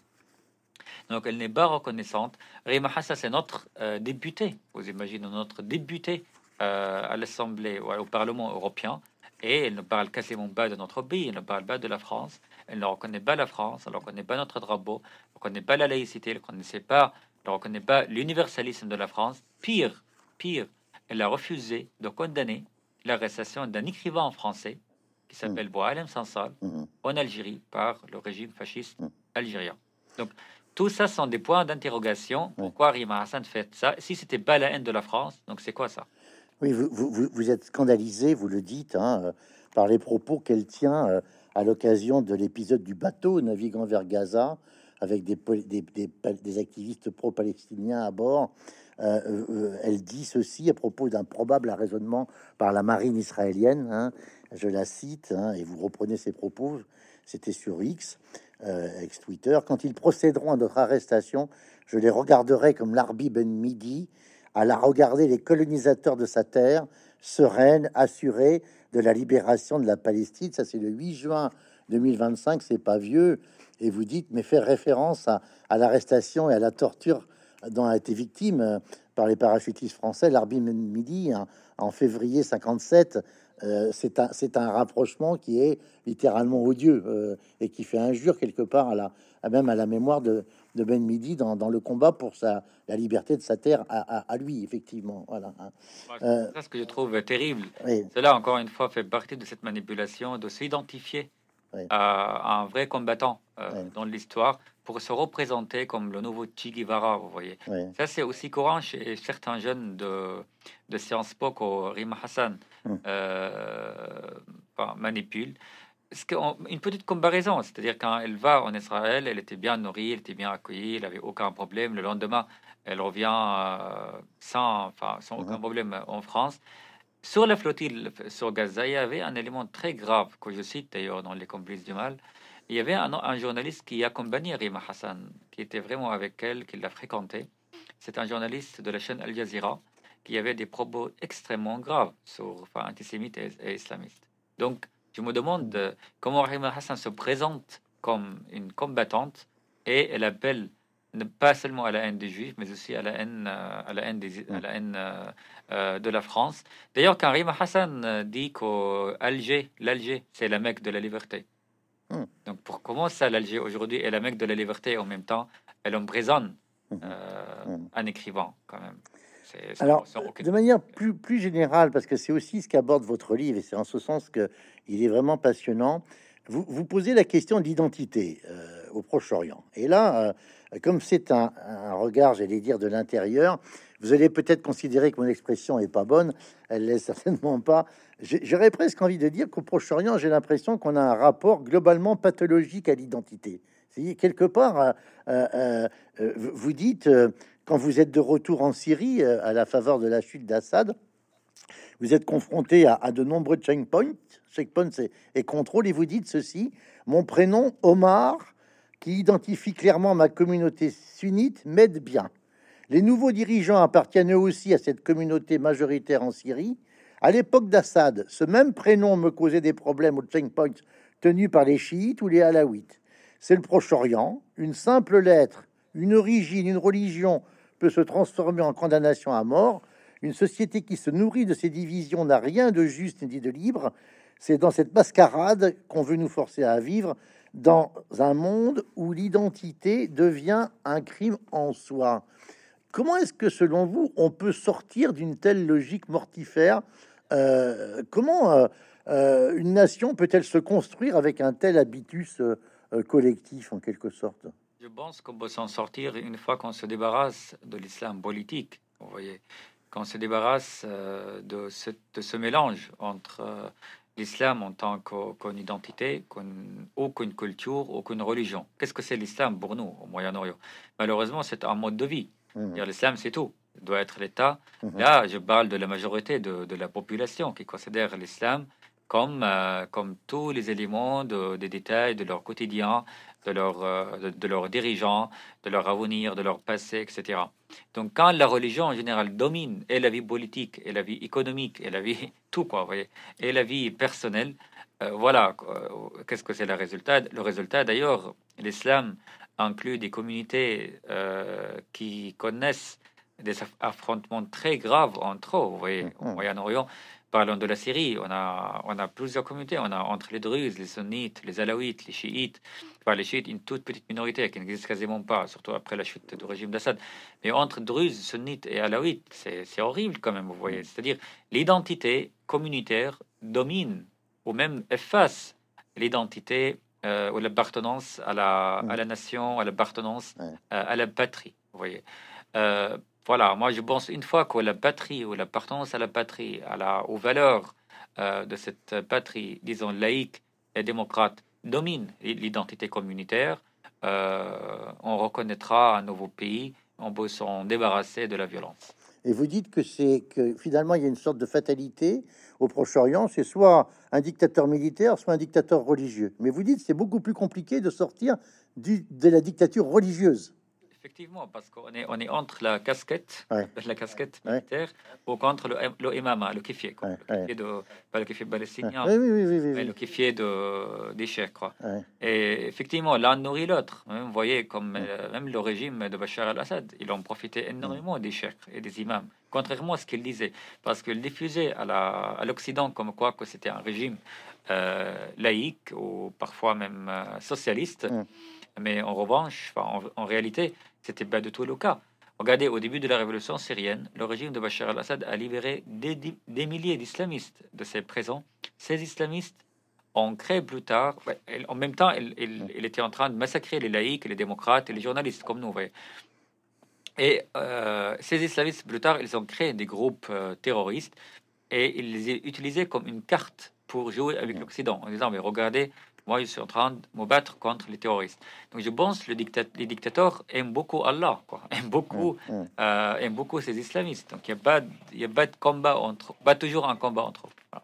Donc, elle n'est pas reconnaissante. Rima Hassan, c'est notre euh, député. Vous imaginez notre député euh, à l'Assemblée ou au Parlement européen. Et elle ne parle quasiment pas de notre pays. Elle ne parle pas de la France. Elle ne reconnaît pas la France. Elle ne reconnaît pas notre drapeau. Elle ne reconnaît pas la laïcité. Elle ne reconnaît pas, elle ne reconnaît pas l'universalisme de la France. Pire, pire, elle a refusé de condamner l'arrestation d'un écrivain français qui mhm, s'appelle Boualem Sansal mhm, en Algérie par le régime fasciste mhm. algérien. Donc, tout ça sont des points d'interrogation. Ouais. Pourquoi Rima Hassan fait ça? Si c'était pas la haine de la France, donc c'est quoi ça? Oui, vous, vous, vous- vous êtes scandalisé, vous le dites, hein, euh, par les propos qu'elle tient euh, à l'occasion de l'épisode du bateau naviguant vers Gaza avec des, pol- des, des pa- des activistes pro-palestiniens à bord. Euh, euh, euh, elle dit ceci à propos d'un probable arraisonnement par la marine israélienne. Hein, je la cite, hein, et vous reprenez ses propos. C'était sur X, euh, ex-Twitter. Quand ils procéderont à notre arrestation, je les regarderai comme l'Arbi Ben Midi à la regarder les colonisateurs de sa terre, sereine, assurée de la libération de la Palestine. Ça, c'est le huit juin deux mille vingt-cinq, c'est pas vieux. Et vous dites, mais faire référence à, à l'arrestation et à la torture dont a été victime euh, par les parachutistes français, l'Arbi Midi, hein, en février cinquante-sept. Euh, c'est un, c'est un rapprochement qui est littéralement odieux euh, et qui fait injure quelque part à la, à même à la mémoire de, de Ben Midi dans, dans le combat pour sa, la liberté de sa terre à, à, à lui, effectivement. Voilà. Hein. Moi, Euh, c'est ça ce que je trouve terrible. oui, Cela, encore une fois, fait partie de cette manipulation de s'identifier oui, à un vrai combattant euh, oui, dans l'histoire pour se représenter comme le nouveau Che Guevara, vous voyez. oui. Ça, c'est aussi courant chez certains jeunes de, de Sciences Po que Rima Hassan Hum, euh, enfin, manipule. Ce que- on- une petite comparaison, c'est-à-dire quand elle va en Israël, elle était bien nourrie, elle était bien accueillie, elle avait aucun problème. Le lendemain, elle revient euh, sans, enfin, sans aucun mhm, problème en France. Sur la flottille sur Gaza, il y avait un élément très grave que je cite d'ailleurs dans Les Complices du Mal. Il y avait un, un journaliste qui accompagnait Rima Hassan, qui était vraiment avec elle, qui l'a fréquenté. C'est un journaliste de la chaîne Al Jazeera qui avait des propos extrêmement graves sur, enfin, antisémites et, et islamistes. Donc, je me demande hum, euh, comment Rima Hassan se présente comme une combattante et elle appelle ne pas seulement à la haine des Juifs, mais aussi à la haine, euh, à la haine, des, à hum. la haine euh, euh, de la France. D'ailleurs, quand Rima Hassan euh, dit qu'Alger, l'Alger, c'est la Mecque de la liberté. Hum, Donc, pour comment ça, l'Alger aujourd'hui est la Mecque de la liberté et en même temps, elle emprisonne hum, euh, hum. un écrivain, quand même. C'est sans, Alors, sans aucune de manière logique. plus, plus générale, parce que c'est aussi ce qu'aborde votre livre, et c'est en ce sens que il est vraiment passionnant, vous, vous posez la question de l'identité euh, au Proche-Orient. Et là, euh, comme c'est un, un regard, j'allais dire, de l'intérieur, vous allez peut-être considérer que mon expression est pas bonne, elle l'est certainement pas. J'ai- J'aurais presque envie de dire qu'au Proche-Orient, j'ai l'impression qu'on a un rapport globalement pathologique à l'identité. C'est quelque part, euh, euh, euh, euh, vous vous dites... euh, quand vous êtes de retour en Syrie, euh, à la faveur de la chute d'Assad, vous êtes confronté à, à de nombreux checkpoints, checkpoints et, et contrôles, et vous dites ceci: mon prénom Omar, qui identifie clairement ma communauté sunnite, m'aide bien. Les nouveaux dirigeants appartiennent eux aussi à cette communauté majoritaire en Syrie. À l'époque d'Assad, ce même prénom me causait des problèmes aux checkpoints tenus par les chiites ou les alaouites. C'est le Proche-Orient. Une simple lettre, une origine, une religion peut se transformer en condamnation à mort. Une société qui se nourrit de ces divisions n'a rien de juste ni de libre. c'est dans cette mascarade qu'on veut nous forcer à vivre dans un monde où l'identité devient un crime en soi. Comment est-ce que, selon vous, on peut sortir d'une telle logique mortifère? Euh, comment euh, euh, une nation peut-elle se construire avec un tel habitus euh, euh, collectif, en quelque sorte? Je pense qu'on peut s'en sortir une fois qu'on se débarrasse de l'islam politique. Vous voyez, qu'on se débarrasse euh, de, ce, de ce mélange entre euh, l'islam en tant qu'u- qu'une identité, qu'une, aucune culture, aucune religion. Qu'est-ce que c'est l'islam pour nous au Moyen-Orient? Malheureusement, c'est un mode de vie. Mhm. Dire L'islam, c'est tout. Il doit être l'État. Mhm. Là, je parle de la majorité de, de la population qui considère l'islam comme, euh, comme tous les éléments de, des détails de leur quotidien, de, leur, euh, de, de leurs dirigeants, de leur avenir, de leur passé, et cetera. Donc, quand la religion en général domine et la vie politique, et la vie économique, et la vie tout, quoi, vous voyez, et la vie personnelle, euh, voilà, quoi. Qu'est-ce que c'est le résultat? Le résultat, d'ailleurs, l'islam inclut des communautés euh, qui connaissent des aff- affrontements très graves entre eux. Vous voyez, au Mhm. Moyen-Orient, parlons de la Syrie, on a, on a plusieurs communautés. On a entre les Druzes, les Sunnites, les Alaouites, les Chiites. Enfin, les Chiites, une toute petite minorité qui n'existe quasiment pas, surtout après la chute du régime d'Assad. Mais entre Druzes, Sunnites et Alaouites, c'est c'est horrible quand même, vous voyez. C'est-à-dire, l'identité communautaire domine ou même efface l'identité euh, ou l'appartenance à la, à Mhm. la nation, à l'appartenance Ouais. euh, à la patrie, vous voyez. Euh, voilà, moi je pense une fois que la patrie ou l'appartenance à la patrie, à la, aux valeurs euh, de cette patrie, disons laïque et démocrate, domine l'identité communautaire, euh, on reconnaîtra un nouveau pays, on peut s'en débarrasser de la violence. Et vous dites que c'est que finalement il y a une sorte de fatalité au Proche-Orient, c'est soit un dictateur militaire, soit un dictateur religieux. Mais vous dites que c'est beaucoup plus compliqué de sortir du, de la dictature religieuse. Effectivement, parce qu'on est, on est entre la casquette, on Ouais, appelle la casquette ouais, militaire, ou contre le, le imama, le kéfier, quoi. ouais, Le ouais, kéfier de, pas le kéfier ouais. palestinien, Oui, oui, oui, oui, oui, mais oui. le kéfier de, des cheikhs, quoi. Ouais, Et effectivement, l'un nourrit l'autre. Hein, vous voyez, comme mm, euh, même le régime de Bachar al-Assad, ils ont profité mm, énormément des cheikhs et des imams, contrairement à ce qu'ils disaient, parce qu'ils diffusaient à la, à l'Occident comme quoi que c'était un régime euh, laïque ou parfois même euh, socialiste. mm. Mais en revanche, enfin, en, en réalité, c'était pas du tout le cas. Regardez, au début de la révolution syrienne, le régime de Bachar al-Assad a libéré des, des milliers d'islamistes de ses prisons. Ces islamistes ont créé plus tard, ouais, et en même temps, il, il- il était en train de massacrer les laïcs, les démocrates et les journalistes comme nous. Vous voyez. Et euh, ces islamistes, plus tard, ils ont créé des groupes euh, terroristes et ils les utilisaient comme une carte pour jouer avec l'Occident en disant, mais regardez, moi je suis en train de me battre contre les terroristes. Donc je pense que le dicta les dictateurs aiment beaucoup Allah, quoi, aiment Mm, beaucoup, mm. euh, aiment beaucoup ces islamistes. Donc il n'y a, pas de- il y a pas de combat entre, pas toujours un combat entre eux. Voilà.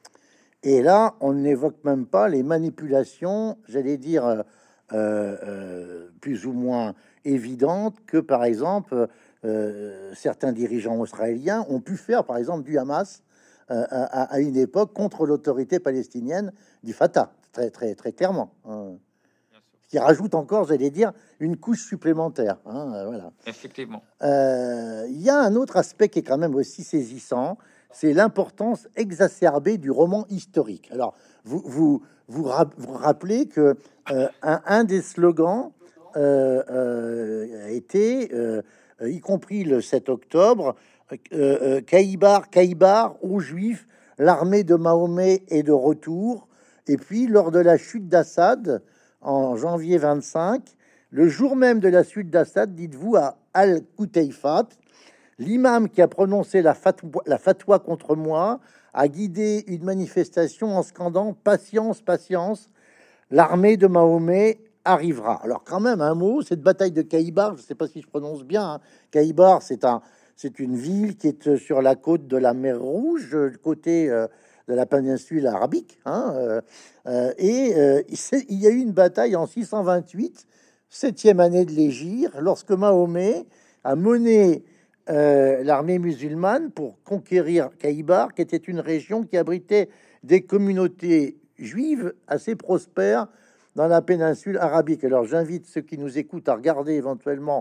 Et là, on n'évoque même pas les manipulations, j'allais dire, euh, euh, euh, plus ou moins évidentes que, par exemple, euh, certains dirigeants israéliens ont pu faire, par exemple, du Hamas euh, à, à une époque contre l'autorité palestinienne du Fatah, très, très, très clairement. Hein. Bien sûr. Qui rajoute encore, j'allais dire, une couche supplémentaire. Hein, euh, voilà. Effectivement. Euh, Il y a un autre aspect qui est quand même aussi saisissant, c'est l'importance exacerbée du roman historique. Alors, vous vous, vous, rap- vous rappelez que euh, un, un des slogans euh, euh, a été, euh, euh, y compris le sept octobre, euh, euh, Caïbar, Caïbar, aux Juifs, l'armée de Mahomet est de retour. Et puis, lors de la chute d'Assad, en janvier vingt-cinq, le jour même de la chute d'Assad, dites-vous, à Al-Qutaifat, l'imam qui a prononcé la fatwa, la fatwa contre moi a guidé une manifestation en scandant patience, patience, l'armée de Mahomet arrivera. Alors quand même un mot, cette bataille de Caïbar, je ne sais pas si je prononce bien. Hein. Caïbar, c'est un, c'est une ville qui est sur la côte de la mer Rouge, côté euh, de la péninsule arabique. Hein, euh, euh, et euh, il y a eu une bataille en six cent vingt-huit, septième année de l'Hégire, lorsque Mahomet a mené euh, l'armée musulmane pour conquérir Caïbar, qui était une région qui abritait des communautés juives assez prospères dans la péninsule arabique. Alors j'invite ceux qui nous écoutent à regarder éventuellement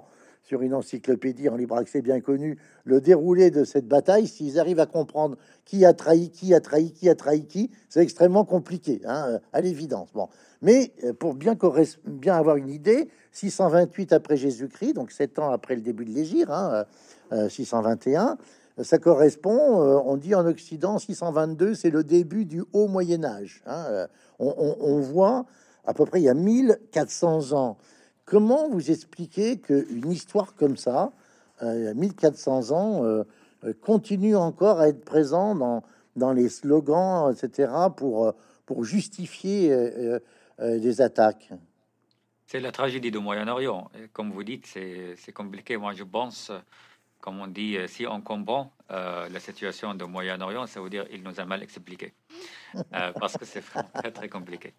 sur une encyclopédie en libre accès bien connue le déroulé de cette bataille, s'ils arrivent à comprendre qui a trahi qui, a trahi qui, a trahi qui, c'est extrêmement compliqué, hein, à l'évidence. Bon, mais euh, pour bien, corres- bien avoir une idée, six cent vingt-huit après Jésus-Christ, donc sept ans après le début de l'Hégire, hein, euh, six cent vingt et un, ça correspond, euh, on dit en Occident, six cent vingt-deux, c'est le début du haut Moyen Âge. Hein, euh, on, on- on voit à peu près il y a mille quatre cents ans. Comment vous expliquez qu'une histoire comme ça, euh, il y a mille quatre cents ans, euh, euh, continue encore à être présent dans, dans les slogans, et cetera, pour, euh, pour justifier euh, euh, euh, des attaques? C'est la tragédie du Moyen-Orient. Et comme vous dites, c'est c'est compliqué. Moi, je pense, euh, comme on dit, euh, si on comprend euh, la situation du Moyen-Orient, ça veut dire il nous a mal expliqué. Euh, parce que c'est vraiment très, très compliqué.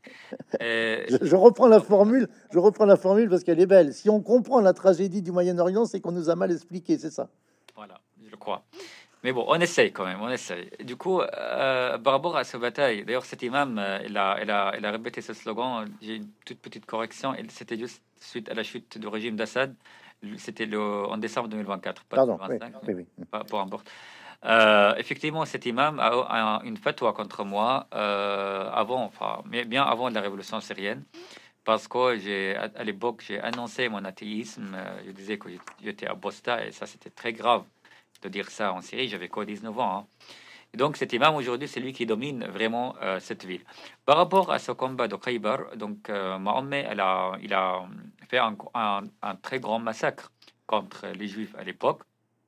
Et Je, je reprends la formule, je reprends la formule parce qu'elle est belle. Si on comprend la tragédie du Moyen-Orient, c'est qu'on nous a mal expliqué, c'est ça. voilà, je le crois. Mais bon, on essaye quand même, on essaye. Du coup, euh, par rapport à cette bataille, d'ailleurs, cet imam, euh, il a, il a, il a répété ce slogan. J'ai une toute petite correction. Il- C'était juste suite à la chute du régime d'Assad. C'était le, en décembre deux mille vingt-quatre, pas Pardon, oui, deux mille vingt-cinq, mais oui, oui. pas, peu importe. Euh, effectivement, cet imam a, a une fatwa contre moi euh, avant, enfin, mais bien avant la révolution syrienne, parce que j'ai, à, à l'époque, j'ai annoncé mon athéisme. Euh, je disais que j'étais apostat et ça, c'était très grave de dire ça en Syrie. J'avais quoi dix-neuf ans, hein. Et donc cet imam aujourd'hui, c'est lui qui domine vraiment euh, cette ville. Par rapport à ce combat de Khaybar, donc euh, Mahomet, elle a, il a fait un, un- un très grand massacre contre les Juifs à l'époque,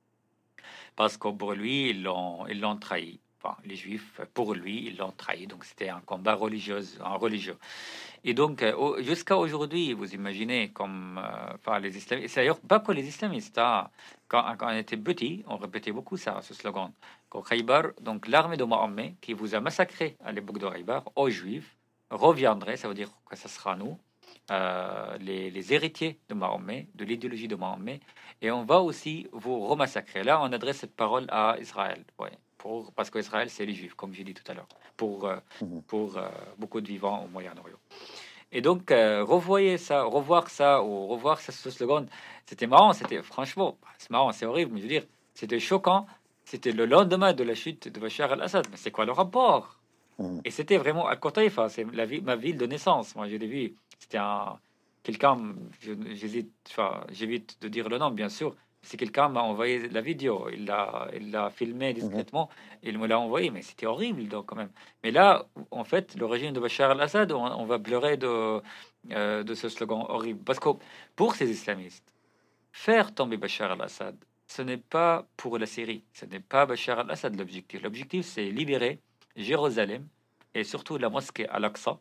parce que pour lui, ils l'ont, ils l'ont trahi. Enfin, les Juifs, pour lui, ils l'ont trahi. Donc c'était un combat religieux, un religieux. Et donc, euh, au- jusqu'à aujourd'hui, vous imaginez, comme euh, enfin, les islamistes, c'est d'ailleurs pas que les islamistes, hein. Quand, quand on était petit, on répétait beaucoup ça, ce slogan. Qu'au Khaybar, donc l'armée de Mahomet, qui vous a massacré à l'époque de Khaybar, aux Juifs, reviendrait, ça veut dire que ce sera nous, euh, les, les héritiers de Mahomet, de l'idéologie de Mahomet, et on va aussi vous remassacrer. Là, on adresse cette parole à Israël, ouais, pour, parce qu'Israël, c'est les Juifs, comme j'ai dit tout à l'heure, pour, euh, Mhm. pour euh, beaucoup de vivants au Moyen-Orient. Et donc, euh, revoyez ça, revoir ça, ou revoir ça, ce slogan, c'était marrant, c'était franchement, c'est marrant, c'est horrible, mais je veux dire, c'était choquant. C'était le lendemain de la chute de Bachar al-Assad. Mais c'est quoi le rapport? Mhm. Et c'était vraiment à côté, enfin, c'est la vie, ma ville de naissance. Moi, je l'ai vu. C'était un quelqu'un, je- j'hésite, enfin, j'évite de dire le nom, bien sûr. C'est quelqu'un m'a envoyé la vidéo. Il l'a, il l'a filmé Mhm. discrètement. Il me l'a envoyé, mais c'était horrible, donc quand même. Mais là, en fait, le régime de Bachar al-Assad, on, on va pleurer de euh, de ce slogan horrible, parce que pour ces islamistes, faire tomber Bachar al-Assad, ce n'est pas pour la Syrie, ce n'est pas Bachar al-Assad l'objectif. L'objectif, c'est libérer Jérusalem et surtout la mosquée Al-Aqsa,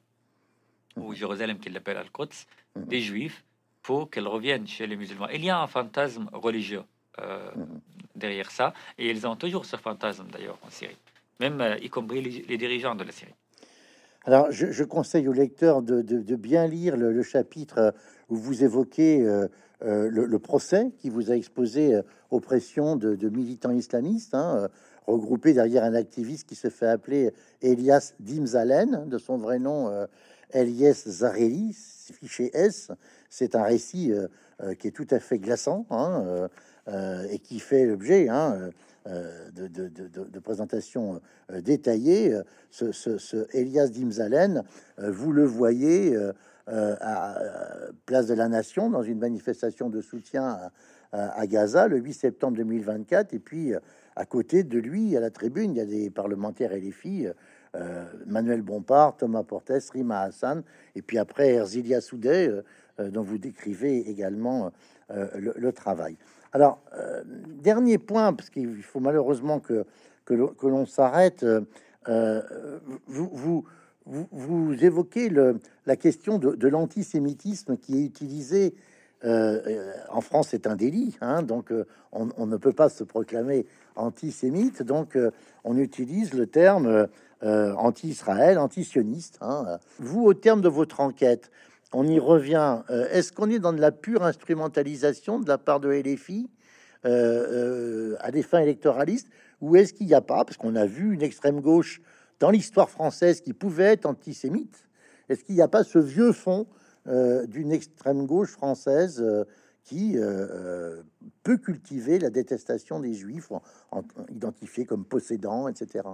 ou Mhm. Jérusalem qu'il appelle Al-Quds, Mhm. des Juifs, pour qu'elle revienne chez les musulmans. Il y a un fantasme religieux euh, Mhm. derrière ça, et ils ont toujours ce fantasme d'ailleurs en Syrie, même euh, y compris les, les dirigeants de la Syrie. Alors, je, je conseille au lecteur de, de- de bien lire le, le chapitre euh, où vous évoquez euh, euh, le, le procès qui vous a exposé euh, aux pressions de, de militants islamistes, hein, euh, regroupés derrière un activiste qui se fait appeler Elias Dimzalen, de son vrai nom euh, Elias Zareli, fiché S. C'est un récit euh, euh, qui est tout à fait glaçant, hein, euh, euh, et qui fait l'objet, hein, euh, euh, de, de, de, de- de présentations euh, détaillées. Ce, ce, ce Elias Dimzalen, euh, vous le voyez euh, euh, à, à Place de la Nation dans une manifestation de soutien à, à- à Gaza le huit septembre deux mille vingt-quatre. Et puis, euh, à côté de lui, à la tribune, il y a des parlementaires et les filles, euh, Manuel Bompard, Thomas Portes, Rima Hassan, et puis après Erzilia Soudeh, euh, euh, dont vous décrivez également euh, le, le travail. Alors, euh, dernier point, parce qu'il faut malheureusement que, que l'on que l'on s'arrête. euh, euh, vous, vous, vous, vous évoquez le, la question de, de l'antisémitisme qui est utilisé euh, euh, en France, c'est un délit, hein, donc euh, on, on ne peut pas se proclamer antisémite, donc euh, on utilise le terme euh, euh, anti-Israël, anti-sioniste. Hein. Vous, au terme de votre enquête, on y revient. euh, Est-ce qu'on est dans de la pure instrumentalisation de la part de L F I euh, euh, à des fins électoralistes, ou est-ce qu'il n'y a pas, parce qu'on a vu une extrême gauche dans l'histoire française qui pouvait être antisémite, est-ce qu'il n'y a pas ce vieux fond euh, d'une extrême gauche française euh, qui euh, euh, peut cultiver la détestation des Juifs, en, en- identifiés comme possédants, et cetera.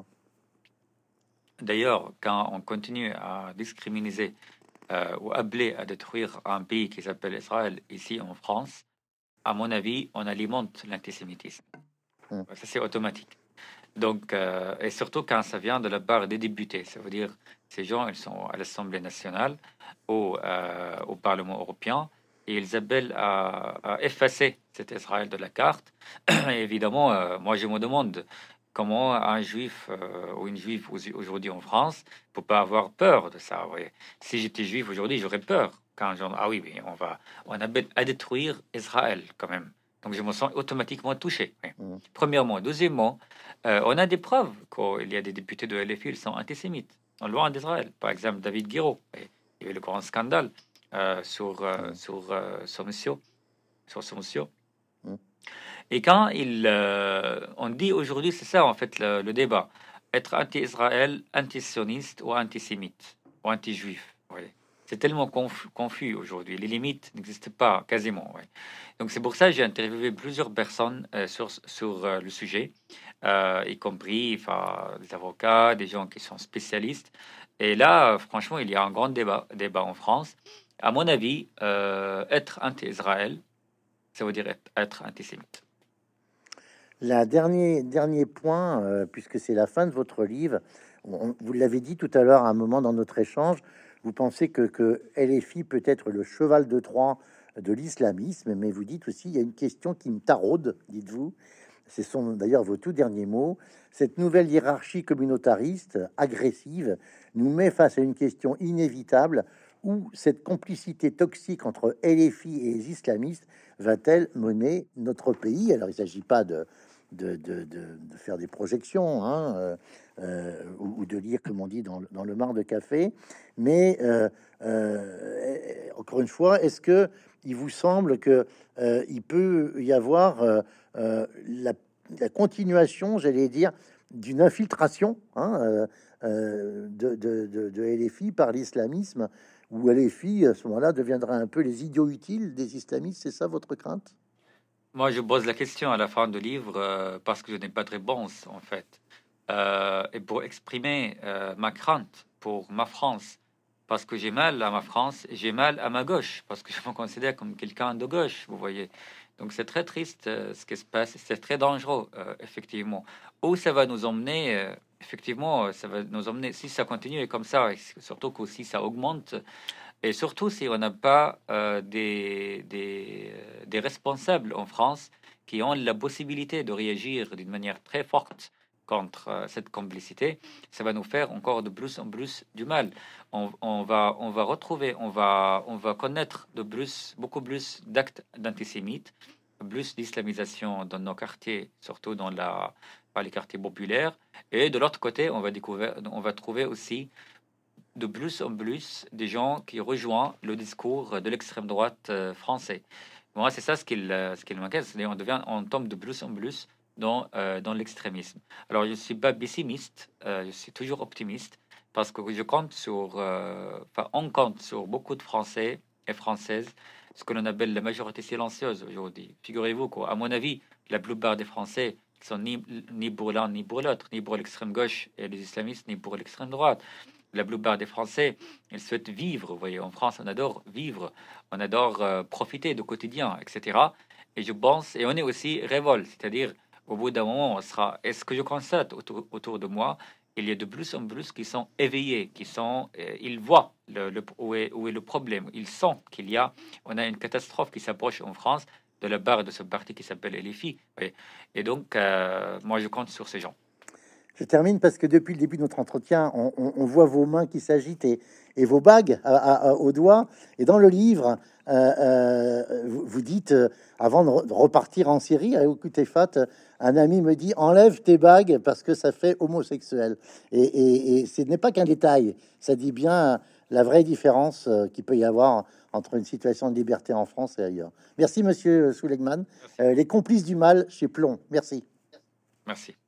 D'ailleurs, quand on continue à discriminer euh, ou appeler à détruire un pays qui s'appelle Israël ici en France, à mon avis, on alimente l'antisémitisme. Mm. Ça, c'est automatique. Donc, euh, et surtout quand ça vient de la part des députés, ça veut dire ces gens, ils sont à l'Assemblée nationale, au, euh, au Parlement européen, et ils appellent à, à effacer cet Israël de la carte. Et évidemment, euh, moi je me demande comment un juif euh, ou une juive au- aujourd'hui en France peut pas avoir peur de ça. Vous voyez. Si j'étais juif aujourd'hui, j'aurais peur. Quand j'en- ah oui, oui, on va, on appelle à détruire Israël quand même. Donc je me sens automatiquement touché. Oui. Mm. Premièrement. Deuxièmement, euh, on a des preuves qu'il y a des députés de L F I qui sont antisémites, en loin d'Israël. Par exemple, David Guiraud. Et il y a eu le grand scandale euh, sur, euh, Mm. sur, euh, ce monsieur, sur ce monsieur. Mm. Et quand il, euh, on dit aujourd'hui, c'est ça en fait le, le débat, être anti-Israël, anti-sioniste ou antisémite ou anti-juif. Oui. C'est tellement conf- confus aujourd'hui. Les limites n'existent pas quasiment. Oui. Donc c'est pour ça que j'ai interviewé plusieurs personnes euh, sur, sur euh, le sujet, euh, y compris enfin, des avocats, des gens qui sont spécialistes. Et là, euh, franchement, il y a un grand débat, débat en France. À mon avis, euh, être anti-Israël, ça veut dire être, être antisémite. La dernier, dernier point, euh, puisque c'est la fin de votre livre, on- vous l'avez dit tout à l'heure à un moment dans notre échange, vous pensez que, que L F I peut être le cheval de Troie de l'islamisme, mais vous dites aussi, il y a une question qui me taraude, dites-vous, ce sont d'ailleurs vos tout derniers mots, cette nouvelle hiérarchie communautariste, agressive, nous met face à une question inévitable, où cette complicité toxique entre L F I et les islamistes va-t-elle mener notre pays? Alors il ne s'agit pas de de, de, de, de faire des projections, hein, euh, euh, ou, ou de lire, comme on dit, dans, le- dans le mar de café. Mais euh, euh, encore une fois, est-ce que il vous semble que euh, il peut y avoir euh, euh, la, la continuation, j'allais dire, d'une infiltration, hein, euh, euh, de, de, de, de L F I par l'islamisme, où L F I à ce moment-là deviendra un peu les idiots utiles des islamistes? C'est ça votre crainte? Moi, je pose la question à la fin du livre euh, parce que je n'ai pas de réponse, en fait. Euh, et pour exprimer euh, ma crainte pour ma France, parce que j'ai mal à ma France et j'ai mal à ma gauche, parce que je me considère comme quelqu'un de gauche, vous voyez. Donc c'est très triste euh, ce qui se passe, c'est très dangereux, euh, effectivement. Où ça va nous emmener, euh, effectivement, euh, ça va nous emmener, si ça continue comme ça, et surtout que si ça augmente, et surtout si on n'a pas euh, des, des, euh, des responsables en France qui ont la possibilité de réagir d'une manière très forte contre euh, cette complicité, ça va nous faire encore de plus en plus du mal. On, on va, on va retrouver, on va, on va connaître de plus, beaucoup plus d'actes d'antisémites, plus d'islamisation dans nos quartiers, surtout dans la, par les quartiers populaires. Et de l'autre côté, on va découvrir, on va trouver aussi de plus en plus des gens qui rejoignent le discours de l'extrême droite euh, français. Moi, c'est ça ce qu'il euh, ce qu'il m'inquiète, c'est-à-dire on devient, on tombe de plus en plus dans euh, dans l'extrémisme. Alors, je ne suis pas pessimiste, euh, je suis toujours optimiste parce que je compte sur, euh, enfin, on compte sur beaucoup de Français et Françaises, ce que l'on appelle la majorité silencieuse aujourd'hui. Figurez-vous qu'à mon avis, la plupart des Français sont ni, ni pour l'un ni pour l'autre, ni pour l'extrême gauche et les islamistes, ni pour l'extrême droite. La plupart des Français, ils souhaitent vivre. Vous voyez, en France, on adore vivre, on adore euh, profiter du quotidien, et cetera. Et je pense, et on est aussi révolte, c'est-à-dire, au bout d'un moment, on sera. Est-ce que je constate autour, autour de moi, il y a de plus en plus qui sont éveillés, qui sont, euh, ils voient le, le- où, est, où est le problème, ils sentent qu'il y a, on a une catastrophe qui s'approche en France de la part de ce parti qui s'appelle L F I. Oui. Et donc, euh, moi, je compte sur ces gens. Je termine parce que depuis le début de notre entretien, on, on- on voit vos mains qui s'agitent et, et vos bagues à- à- à- aux doigts. Et dans le livre, euh, euh, vous, vous dites, euh, avant de, re- de repartir en Syrie, à Okutéfat, euh, un ami me dit, enlève tes bagues parce que ça fait homosexuel. Et, et- et ce n'est pas qu'un détail, ça dit bien la vraie différence euh, qu'il peut y avoir entre une situation de liberté en France et ailleurs. Merci, monsieur Souleymane. Merci. Euh, les complices du mal chez Plomb. Merci. Merci.